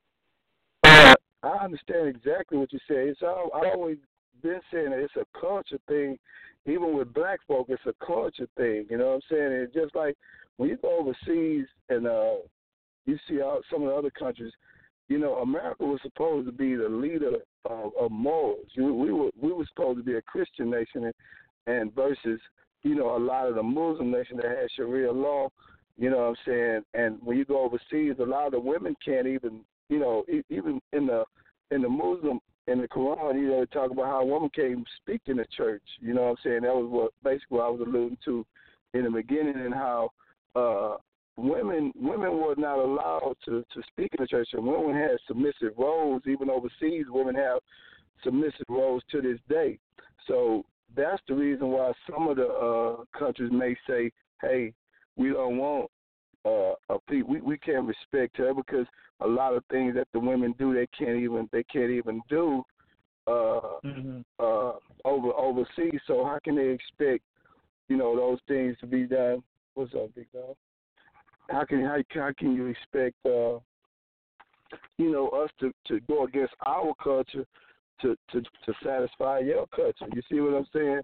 I understand exactly what you say. It's all, I always been saying that it's a culture thing. Even with black folk, it's a culture thing. You know what I'm saying? It's just like when you go overseas and uh, you see all, some of the other countries, you know, America was supposed to be the leader of, of morals. You, we were we were supposed to be a Christian nation, and, and versus, you know, a lot of the Muslim nations that had Sharia law. You know what I'm saying? And when you go overseas, a lot of the women can't even, you know, even in the in the Muslim. In the Quran, you know, they talk about how a woman can't even speak in the church. You know what I'm saying? That was what basically what I was alluding to in the beginning, and how uh, women women were not allowed to, to speak in the church. And women had submissive roles. Even overseas, women have submissive roles to this day. So that's the reason why some of the uh, countries may say, hey, we don't want uh, a people. We, we can't respect her because a lot of things that the women do, they can't even they can't even do uh, mm-hmm. uh, over overseas. So how can they expect, you know, those things to be done? What's up, big dog? How can how, how can you expect, uh, you know, us to, to go against our culture to, to to satisfy your culture? You see what I'm saying?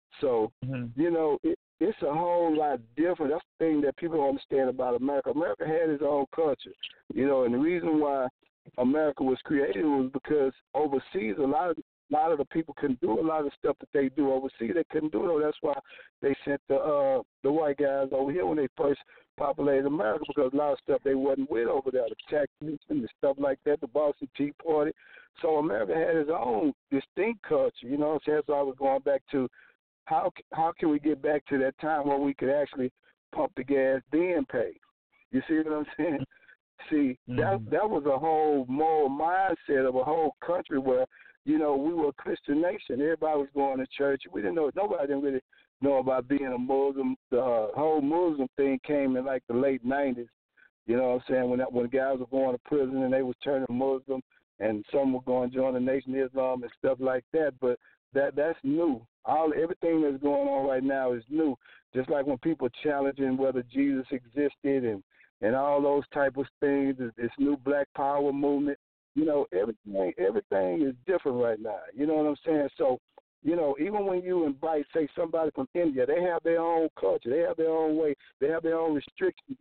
So mm-hmm. you know, it, it's a whole lot different. That's the thing that people don't understand about America. America had its own culture, you know, and the reason why America was created was because overseas, a lot of a lot of the people couldn't do a lot of the stuff that they do overseas. They couldn't do it. That's why they sent the uh, the white guys over here when they first populated America, because a lot of stuff they wasn't with over there, the techniques and the stuff like that, the Boston Tea Party. So America had its own distinct culture, you know. So that's why I was going back to. How how can we get back to that time where we could actually pump the gas, then pay? You see what I'm saying? See, mm-hmm. that that was a whole moral mindset of a whole country where, you know, we were a Christian nation. Everybody was going to church. We didn't know, nobody didn't really know about being a Muslim. The uh, whole Muslim thing came in like the late nineties. You know what I'm saying? When that, when guys were going to prison and they was turning Muslim, and some were going to join the Nation of Islam and stuff like that. But that that's new. All everything that's going on right now is new. Just like when people are challenging whether Jesus existed and, and all those type of things, this, this new Black Power movement. You know, everything everything is different right now. You know what I'm saying? So, you know, even when you invite, say, somebody from India, they have their own culture, they have their own way, they have their own restrictions.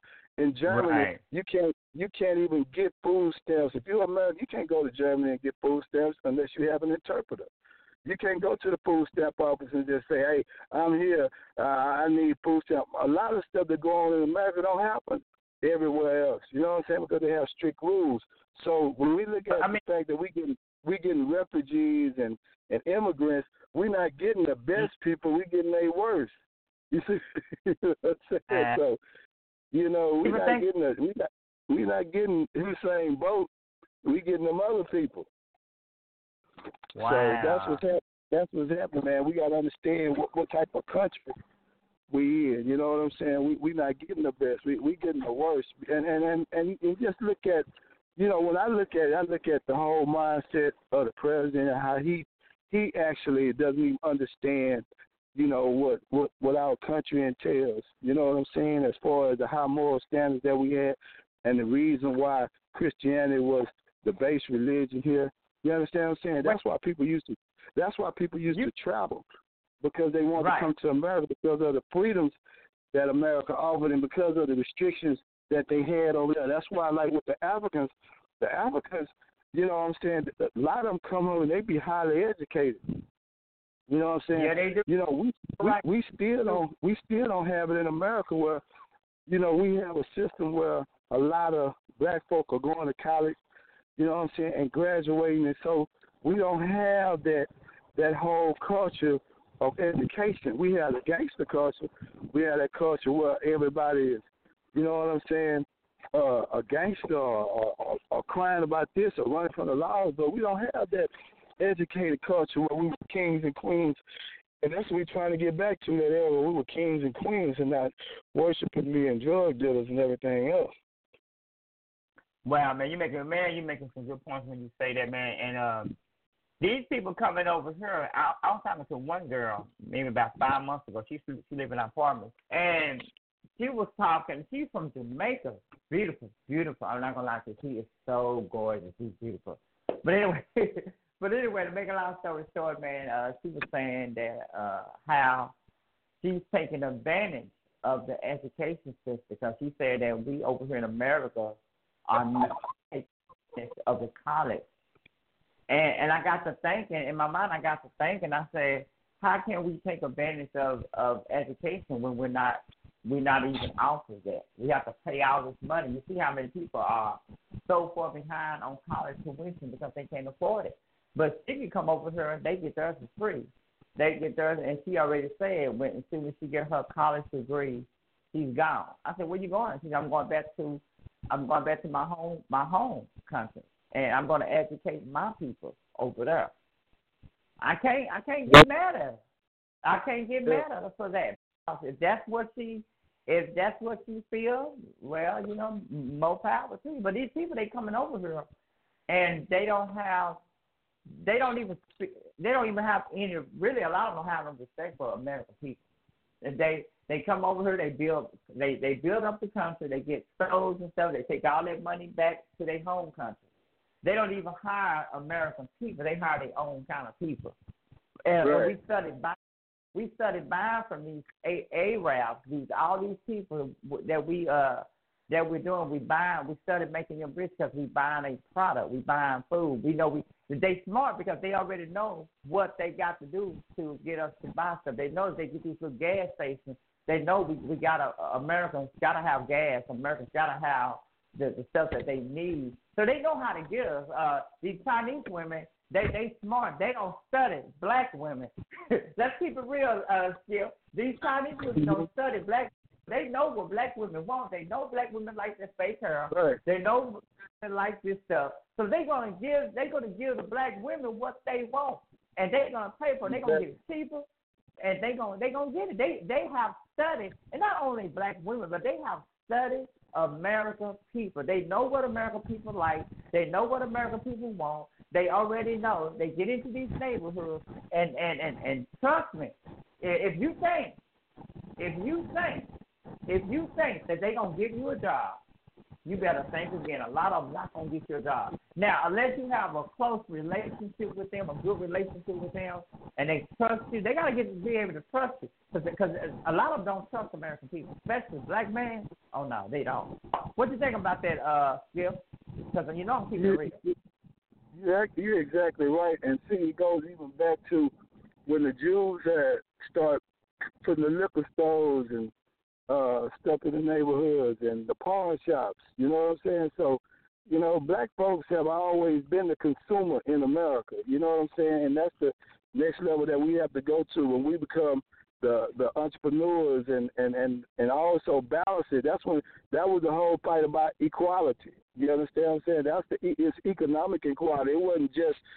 In Germany, right. you can't you can't even get food stamps. If you're American, you can't go to Germany and get food stamps unless you have an interpreter. You can't go to the food stamp office and just say, hey, I'm here, uh, I need food stamp. A lot of stuff that go on in America don't happen everywhere else. You know what I'm saying? Because they have strict rules. So when we look at I mean, the fact that we getting we getting refugees and, and immigrants, we're not getting the best people, we're getting their worst. You see what I'm saying? Uh, so, you know, we're not think- getting a, we not we're not getting Usain Bolt, we getting them other people. Wow. So that's what's happening. that's what's happening, man. We got to understand what, what type of country we in. You know what I'm saying? We we not getting the best. We we getting the worst. And and and and, and just look at, you know, when I look at it, I look at the whole mindset of the president and how he he actually doesn't even understand, you know, what, what, what our country entails. You know what I'm saying? As far as the high moral standards that we had and the reason why Christianity was the base religion here. You understand what I'm saying? That's why people used to that's why people used to travel, because they wanted right. to come to America because of the freedoms that America offered and because of the restrictions that they had over there. That's why, like with the Africans, the Africans, you know what I'm saying, a lot of them come home and they be highly educated. You know what I'm saying? Yeah, they do. You know, we we, right. we still don't we still don't have it in America where, you know, we have a system where a lot of black folk are going to college, you know what I'm saying, and graduating, and so we don't have that that whole culture of education. We have the gangster culture. We have that culture where everybody is, you know what I'm saying, uh, a gangster or, or, or, or crying about this or running from the laws, but we don't have that educated culture where we were kings and queens. And that's what we're trying to get back to, that era where we were kings and queens and not worshiping me and drug dealers and everything else. Wow, man, you making man, you making some good points when you say that, man. And um, these people coming over here, I, I was talking to one girl maybe about five months ago. She she live in an apartment, and she was talking. She's from Jamaica, beautiful, beautiful. I'm not gonna lie to you, she is so gorgeous. She's beautiful. But anyway, but anyway, to make a long story short, man, uh, she was saying that uh, how she's taking advantage of the education system, because she said that we over here in America are not of the college. And and I got to thinking, in my mind I got to thinking, I said, how can we take advantage of, of education when we're not we're not even offered that? We have to pay all this money. You see how many people are so far behind on college tuition because they can't afford it. But she can come over here and they get theirs for free. They get theirs, and she already said when as soon as she get her college degree, she's gone. I said, where you going? She said, I'm going back to I'm going back to my home my home country, and I'm going to educate my people over there. I can't I can't get mad at her. I can't get mad at her for that. If that's what she if that's what she feels, well, you know, more power to you. But these people, they coming over here, and they don't have they don't even they don't even have any really a lot of them don't have no respect for American people. And they They come over here, they build they, they build up the country, they get stores and stuff, they take all their money back to their home country. They don't even hire American people, they hire their own kind of people. And right. we studied buying we studied buying from these A- Arabs, these all these people that we uh that we're doing, we buying we started making them rich because we buying a product, we buying food. We know we they smart because they already know what they got to do to get us to buy stuff. They know if they get these little gas stations. They know we, we got to, Americans got to have gas. Americans got to have the, the stuff that they need. So they know how to get us. Uh, these Chinese women, they they smart. They don't study black women. Let's keep it real, uh, Skip. These Chinese women don't study black. They know what black women want. They know black women like this fake hair. Right. They know they like this stuff. So they're gonna give they're gonna give the black women what they want, and they're gonna pay for it. They're gonna get it cheaper. And they gonna they gonna get it. They they have studied, and not only black women, but they have studied American people. They know what American people like. They know what American people want. They already know. They get into these neighborhoods, and and and, and trust me, if you think, if you think, if you think that they gonna give you a job, you better think again. A lot of them not gonna get your job. Now, unless you have a close relationship with them, a good relationship with them, and they trust you, they gotta get to be able to trust you. Because a lot of them don't trust American people, especially black men. Oh no, they don't. What do you think about that, uh, Skip? Because you know I'm keeping it real. You're, you're exactly right. And see, it goes even back to when the Jews had start putting the liquor stores and uh, stuff in the neighborhoods and the pawn shops. You know what I'm saying? So, you know, black folks have always been the consumer in America. You know what I'm saying? And that's the next level that we have to go to when we become the the entrepreneurs and, and, and, and also balance it. That's when that was the whole fight about equality. You understand what I'm saying? That's the it's economic equality. It wasn't just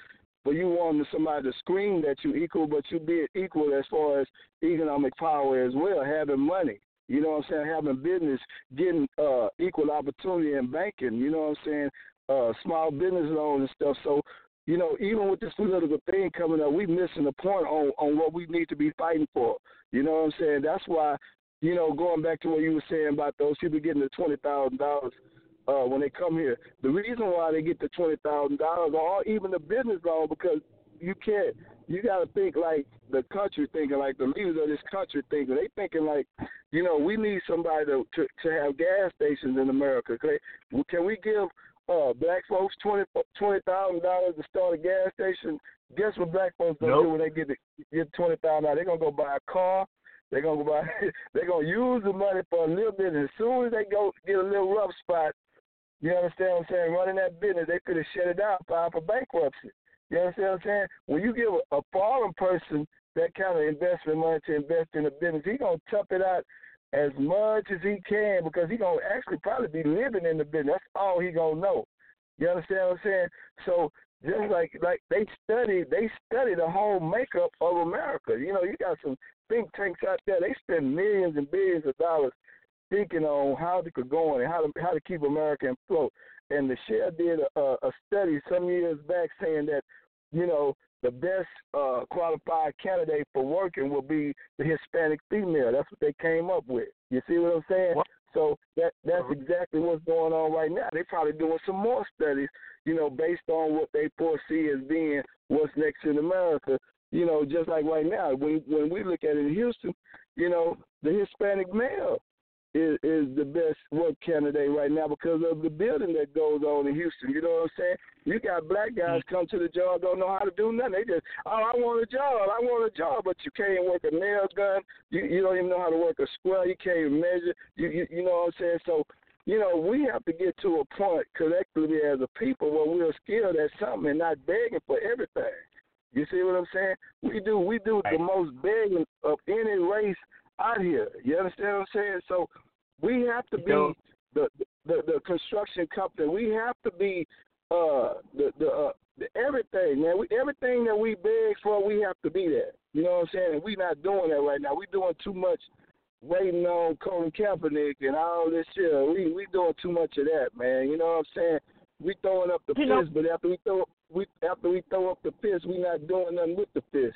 but you want somebody to scream that you equal, but you be equal as far as economic power as well, having money. You know what I'm saying? Having business, getting uh, equal opportunity in banking. You know what I'm saying? Uh, small business loans and stuff. So, you know, even with this political thing coming up, we missing the point on, on what we need to be fighting for. You know what I'm saying? That's why, you know, going back to what you were saying about those people getting the twenty thousand dollars uh, when they come here. The reason why they get the twenty thousand dollars or even the business loan, because you can't, you got to think like the country thinking, like the leaders of this country thinking. They thinking like, you know, we need somebody to to, to have gas stations in America. Okay? Can we give uh, black folks twenty thousand dollars to start a gas station? Guess what black folks going to nope. do when they get the, get twenty thousand dollars? They're going to go buy a car. They're going to go buy, they're going to use the money for a little bit. And as soon as they go get a little rough spot, you understand what I'm saying, running that business, they could have shut it down, filed for bankruptcy. You understand what I'm saying? When you give a, a foreign person that kind of investment money to invest in a business, he's going to tough it out as much as he can because he's going to actually probably be living in the business. That's all he's going to know. You understand what I'm saying? So just like like they study, they study the whole makeup of America. You know, you got some think tanks out there. They spend millions and billions of dollars thinking on how they could go on and how to how to keep America afloat. And the Share did a, a study some years back saying that, you know, the best uh, qualified candidate for working will be the Hispanic female. That's what they came up with. You see what I'm saying? What? So that that's exactly what's going on right now. They're probably doing some more studies, you know, based on what they foresee as being what's next in America. You know, just like right now, when when we look at it in Houston, you know, the Hispanic male is, is the best work candidate right now because of the building that goes on in Houston. You know what I'm saying? You got black guys come to the job, don't know how to do nothing. They just, oh, I want a job, I want a job, but you can't work a nail gun. You you don't even know how to work a square. You can't even measure. You you, you know what I'm saying? So, you know, we have to get to a point collectively as a people where we're skilled at something and not begging for everything. You see what I'm saying? We do we do the most begging of any race out here. You understand what I'm saying? So we have to be the the, the construction company. We have to be uh, the the, uh, the everything, man. We, everything that we beg for, we have to be there. You know what I'm saying? And we're not doing that right now. We're doing too much waiting on Colin Kaepernick and all this shit. We we doing too much of that, man. You know what I'm saying? We throwing up the you fist, know, but after we throw we after we throw up the fist, we not doing nothing with the fist.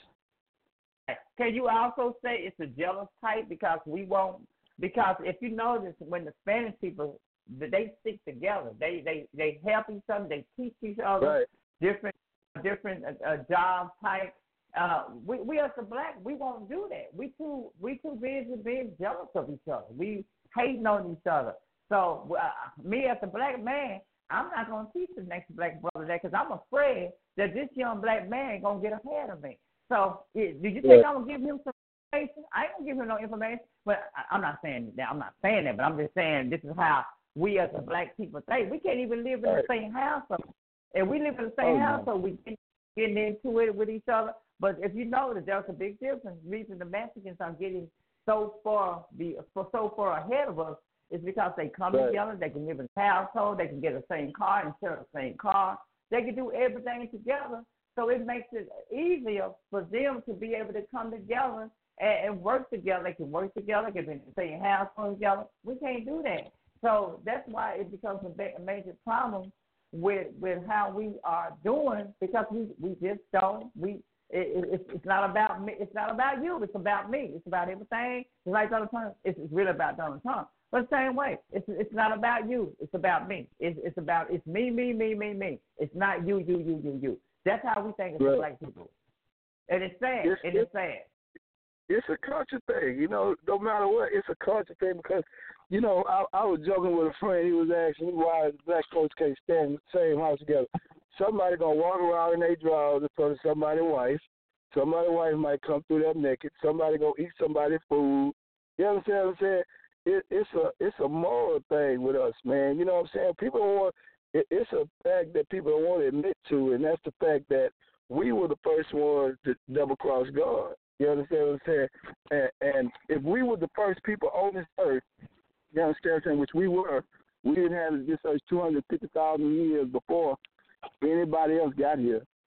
Can you also say it's a jealous type because we won't? Because if you notice, when the Spanish people, they stick together. They they they help each other. They teach each other right. different different uh, uh, job types. Uh, we we as the black, we won't do that. We too we too busy being jealous of each other. We hating on each other. So uh, me as a black man, I'm not gonna teach the next black brother that because I'm afraid that this young black man gonna get ahead of me. So it, do you think yeah. I'm gonna give him some information? I ain't gonna give him no information. But I, I'm not saying that. I'm not saying that. But I'm just saying this is how we as a black people think. We can't even live in the same household. If we live in the same oh, household, we get getting into it with each other. But if you know that there's a big difference, the reason the Mexicans are getting so far be so far ahead of us is because they come right. together. They can live in a household. They can get the same car and share the same car. They can do everything together. So it makes it easier for them to be able to come together and, and work together. They can work together. They can be in the same household together. We can't do that. So that's why it becomes a major problem with with how we are doing because we, we just don't we. It, it, it's not about me. It's not about you. It's about me. It's about everything. It's like Donald Trump. It's, it's really about Donald Trump. But the same way, it's it's not about you. It's about me. It's it's about it's me, me, me, me, me. It's not you, you, you, you, you. That's how we think as right. black people. And it's sad. It's, and it's, it's sad. It's a culture thing, you know. No matter what, it's a culture thing because, you know, I, I was joking with a friend. He was asking me why the black folks can't stand in the same house together. Somebody gonna walk around in their drawers in front of somebody's wife. Somebody's wife might come through there naked. Somebody gonna eat somebody's food. You understand what I'm saying? It, it's a it's a moral thing with us, man. You know what I'm saying? People don't want. It, it's a fact that people don't want to admit to, and that's the fact that we were the first ones to double cross God. You understand what I'm saying? And, and if we were the first people on this earth, you understand what I'm saying? Which we were. We didn't have this earth two hundred fifty thousand years before anybody else got here.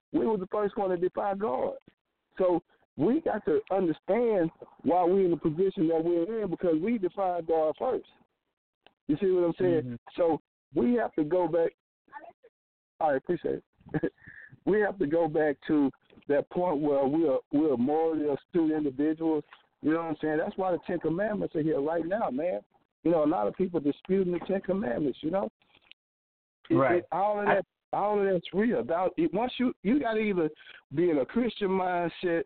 we were the first one to defy God. So we got to understand why we're in the position that we're in, because we defied God first. You see what I'm saying? Mm-hmm. So we have to go back. I appreciate it. We have to go back to that point where we're we're morally astute individuals. You know what I'm saying? That's why the Ten Commandments are here right now, man. You know, a lot of people disputing the Ten Commandments. You know, right? It, it, all of that, all of that's real. About it, once you you got to either be in a Christian mindset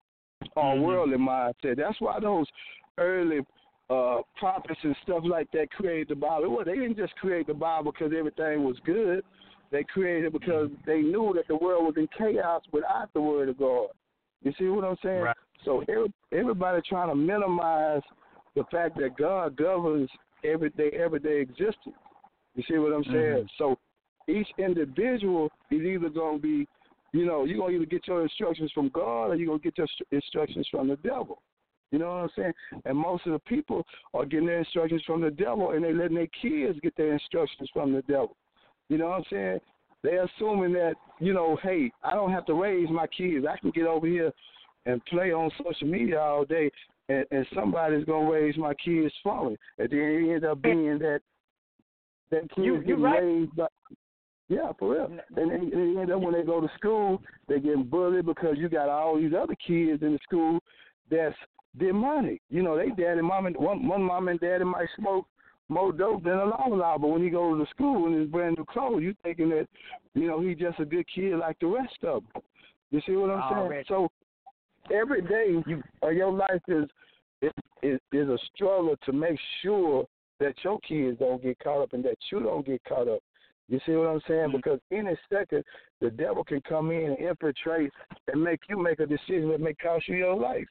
or mm-hmm. worldly mindset. That's why those early uh, prophets and stuff like that created the Bible. Well, they didn't just create the Bible because everything was good. They created it because they knew that the world was in chaos without the Word of God. You see what I'm saying? Right. So every, everybody trying to minimize the fact that God governs everyday everyday existence. You see what I'm saying? Mm-hmm. So each individual is either going to be, you know, you're going to either get your instructions from God or you're going to get your instructions from the devil. You know what I'm saying? And most of the people are getting their instructions from the devil, and they're letting their kids get their instructions from the devil. You know what I'm saying? They're assuming that, you know, hey, I don't have to raise my kids. I can get over here and play on social media all day, and, and somebody's going to raise my kids for me. And then it ends up being that that kids you, get right. raised by, yeah, for real. And then they end up when they go to school, they get bullied because you got all these other kids in the school that's demonic. You know, they daddy, mom, and one, one mom and daddy might smoke more dope than a law, but when he goes to school in his brand new clothes, you thinking that, you know, he's just a good kid like the rest of them. You see what I'm saying? Already. So every day you, uh, your life is, is is is a struggle to make sure that your kids don't get caught up and that you don't get caught up. You see what I'm saying? Mm-hmm. Because any second, the devil can come in and infiltrate and make you make a decision that may cost you your life.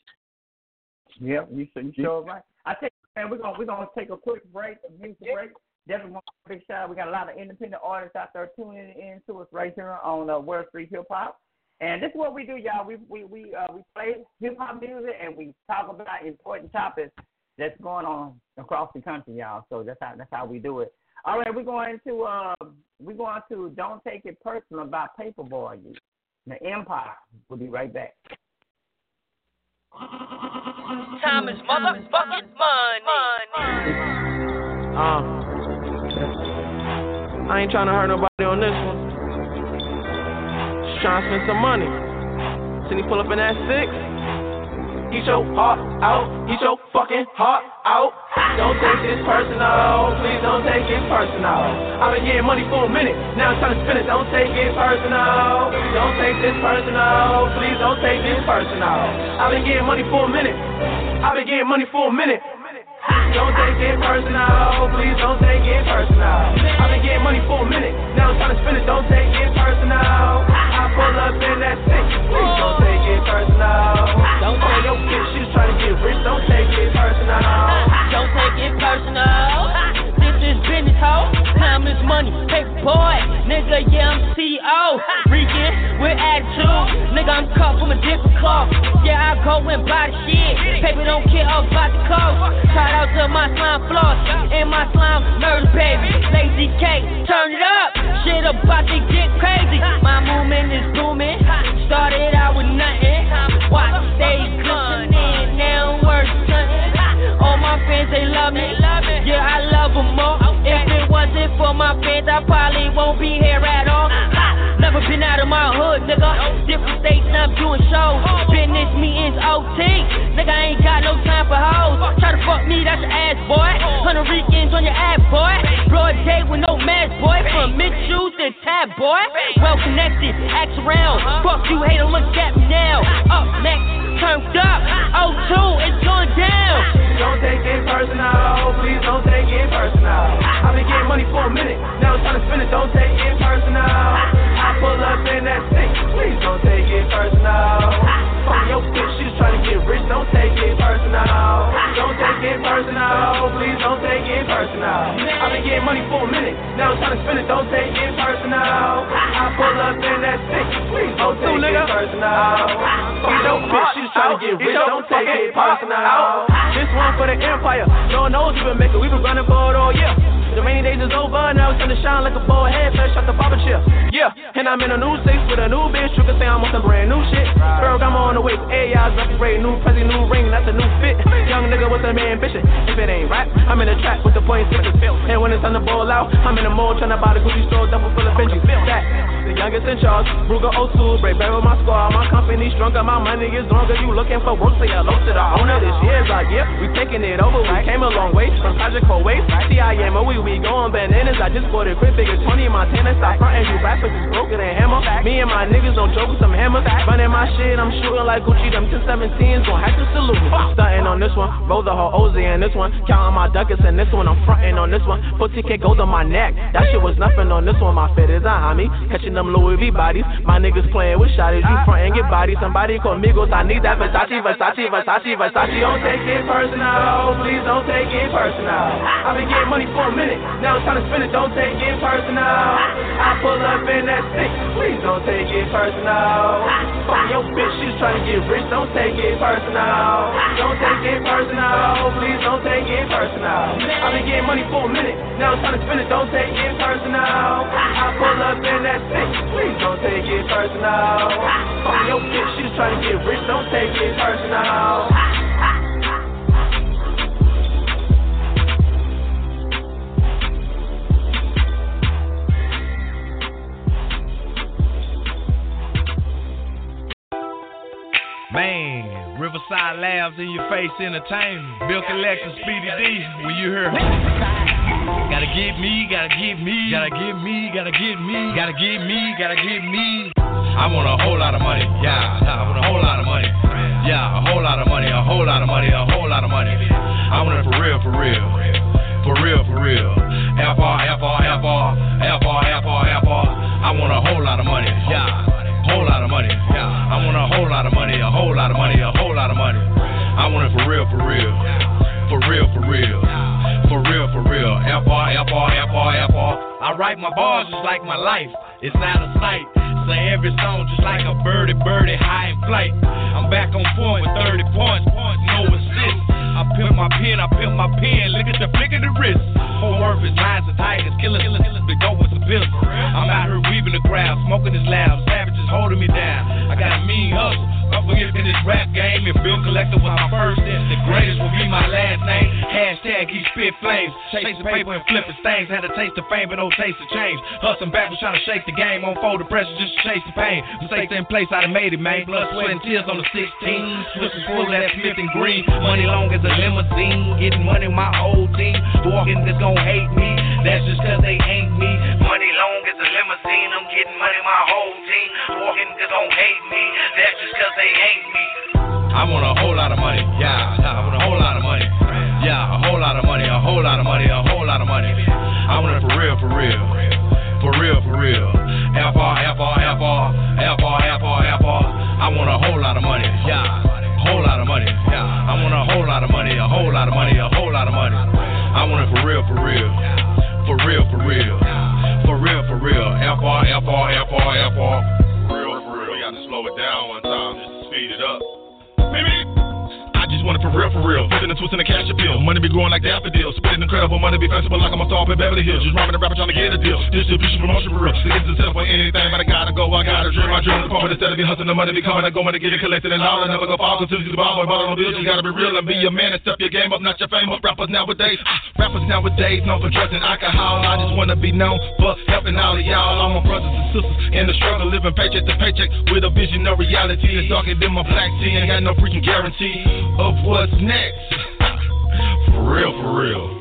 Yep, you you sure right. I tell you, man, we're gonna we're gonna take a quick break, a music break. Definitely want a big shout out. We got a lot of independent artists out there tuning in to us right here on uh, World Street Hip Hop. And this is what we do, y'all. We we we uh, we play hip hop music and we talk about important topics that's going on across the country, y'all. So that's how that's how we do it. All right, we're going to uh, we're going to Don't Take It Personal by Paperboy. The Empire. We'll be right back. Time is motherfucking money. Uh, I ain't trying to hurt nobody on this one. Just trying to spend some money. So you pull up in that six. Eat your heart out. Eat your fucking heart out. Don't take this personal. Please don't take it personal. I've been getting money for a minute. Now I'm trying to spend it. Don't take it personal. Don't take this personal. Please don't take this personal. I've been getting money for a minute. I've been getting money for a minute. Don't take it personal. Please don't take it personal. I've been getting money for a minute. Now I'm trying to spend it. Don't take it personal. I pull up in that six. Please don't take it personal. Don't take your bitch. She's trying to get rich. Don't take it personal. Don't take it personal. This is business, ho. Time is money. Paper boy. Nigga, yeah, I'm C E O. Freaking with attitude. Nigga, I'm cut from a different cloth. Yeah, I go and buy the shit. Paper don't care about the cost. Shout out to my slime floss. And my slime murder baby. Lazy K, turn it up. Shit about to get crazy. My movement is booming. Started out with nothing. Watch stay glistening. Now I'm worth something. All my fans, they love me. Yeah, I love them more. If it wasn't for my fans, I probably won't be here at all. Never been out of my hood, nigga. Different states, I'm doing shows. Business meetings, O T. Nigga, I ain't got no time for hoes. Try to fuck me, that's your ass, boy. Hundred Ricans on your ass, boy. Broad day with no mask, boy. From mid-shoes to tab, boy. Well connected, act around. Fuck you, hater, look at me now. Up next, turned up. O two, it's going down. Don't take it personal. Please don't take it personal. I've been getting money for a minute. Now I'm trying to spend it. Don't take it personal. I pull up in that six. Please don't take it personal. Fuck your bitch. She's trying to get rich. Don't take it personal. Don't take it personal. Please don't take it personal. I've been getting money for a minute. Now I'm trying to spend it. Don't take it personal. I pull up in that six. Please don't take it personal. Fuck your bitch. She's trying to get get rich, don't take it personal. This one for the empire, no one knows we been making, we been running for it all year. The rainy days is over, now it's gonna shine like a bowl head, fresh out the barber chair. Yeah, and I'm in a new six with a new bitch, you can say I'm on some brand new shit. Berg, I'm on the way, A I's upgrade, new present, new ring, that's a new fit. Young nigga with some ambition, if it ain't right, I'm in the trap with the point six. And when it's time to ball out, I'm in the mall trying to buy the Gucci store, double full of Benji. That, the youngest in charge, Ruger oh two, break bread with my squad, my company stronger, my money is longer. You looking for work, say hello to the owner. This year's like, yeah, we taking it over, we came a long way from Project four Ways. T I M O, we we going bananas. I just bought a crib bigger Tony Montana. Stop frontin', you rappers is broken and hammer. Me and my niggas don't joke with some hammers. Running my shit, I'm shooting like Gucci. Them ten seventeens gon' have to salute me. Stuntin' on this one, roll the whole Ozy in this one. Counting my ducats in this one, I'm frontin' on this one. fourteen K gold on my neck, that shit was nothing on this one. My fit is a homie, catching them Louis V bodies. My niggas playing with shotties, you frontin' get bodies. Somebody call Migos, I need that Versace, Versace, Versace, Versace. Don't take it personal, please don't take it personal. I've been getting money for a minute, now it's time to spend it, don't take it personal. I pull up in that stick, please don't take it personal. Fuck your bitch, she's trying to get rich, don't take it personal. Don't take it personal, please don't take it personal. I've been getting money for a minute, now it's time to spend it, don't take it personal. I pull up in that stick, please don't take it personal. Fuck your bitch, she's trying to get rich, don't take it personal. Man, Riverside Labs in your face entertainment. Bill Collector, Speedy D, when you hear gotta get me, gotta get me, gotta get me, gotta get me, gotta get me, gotta get me. I want a whole lot of money, yeah, I want a whole lot of money. Yeah, a whole lot of money, a whole lot of money, a whole lot of money. I want it for real, for real. For real, for real. F R, F R, F R, F R, F R, F R. I want a whole lot of money, yeah. Whole lot of money, yeah. I want a whole lot of money, a whole lot of money, a whole lot of money. I want it for real, for real. For real, for real. For real, for real. F R, F R, F R, F R. I write my bars just like my life. It's out of sight. Say every song just like a birdie, birdie, high in flight. I'm back on point with thirty points, no assist. I pimp my pen, I pimp my pen, look at the flick of the wrist. Whole earth is lions and tigers, killers, killers, killers, big dope with some pills. I'm out here weaving the crowd, smoking this loud, savages holding me down. I got a mean hustle, I'm forgetting this rap game. If Bill Collector was my first, the greatest will be my last name. Hashtag he spit flames, chasing paper and flipping stains. Had a taste of fame but no taste of change. Hustling back was trying to shake the game, on fold the pressure just to chase the pain. Mistakes in place, I done made it, man. Blood, sweat, and tears on the sixteen. Switches full of that Smith and Green. Money long as a limousine, getting money with my whole team. Walking that's gon' hate me, that's just cause they ain't me. Money long as a limousine, I'm getting money with my whole team. Walking that's gon' hate me, that's just cause they ain't me. I want a whole lot of money, yeah, I want a whole lot of money. Yeah, a whole lot of money, a whole lot of money, a whole lot of money. I want it for real, for real. For real, for real. F R, F R, F R, F R, F R, F R. I want a whole lot of money, yeah. Whole lot of money, yeah. I want a whole lot of money, a whole lot of money, a whole lot of money. I want it for real, for real. For real, for real. For real, for real. F R, F R, F R, F R. For real, for real. You got to slow it down one time just to speed it up. Baby. I just want it for real, for real. Flipping and twisting the cash appeal. Money be growing like daffodils. Spitting incredible money be flexible like I'm a star up in Beverly Hills. Just rhyming and rapping trying to get a deal. Distribution, promotion for real. To get to sell for anything, but I gotta go. I gotta dream. My dream is forward instead of be hustling. The money be coming and going to get it collected and all. I never go far until you the ball. But on the bills, you gotta be real and be a man and step your game up, not your fame up. Rappers nowadays, ah, rappers nowadays known for drugs and alcohol. I just wanna be known for helping all of y'all. All my brothers and sisters in the struggle, living paycheck to paycheck with a vision of reality. It's darker than my black tea. Ain't got no freaking guarantee of what's next. For real, for real.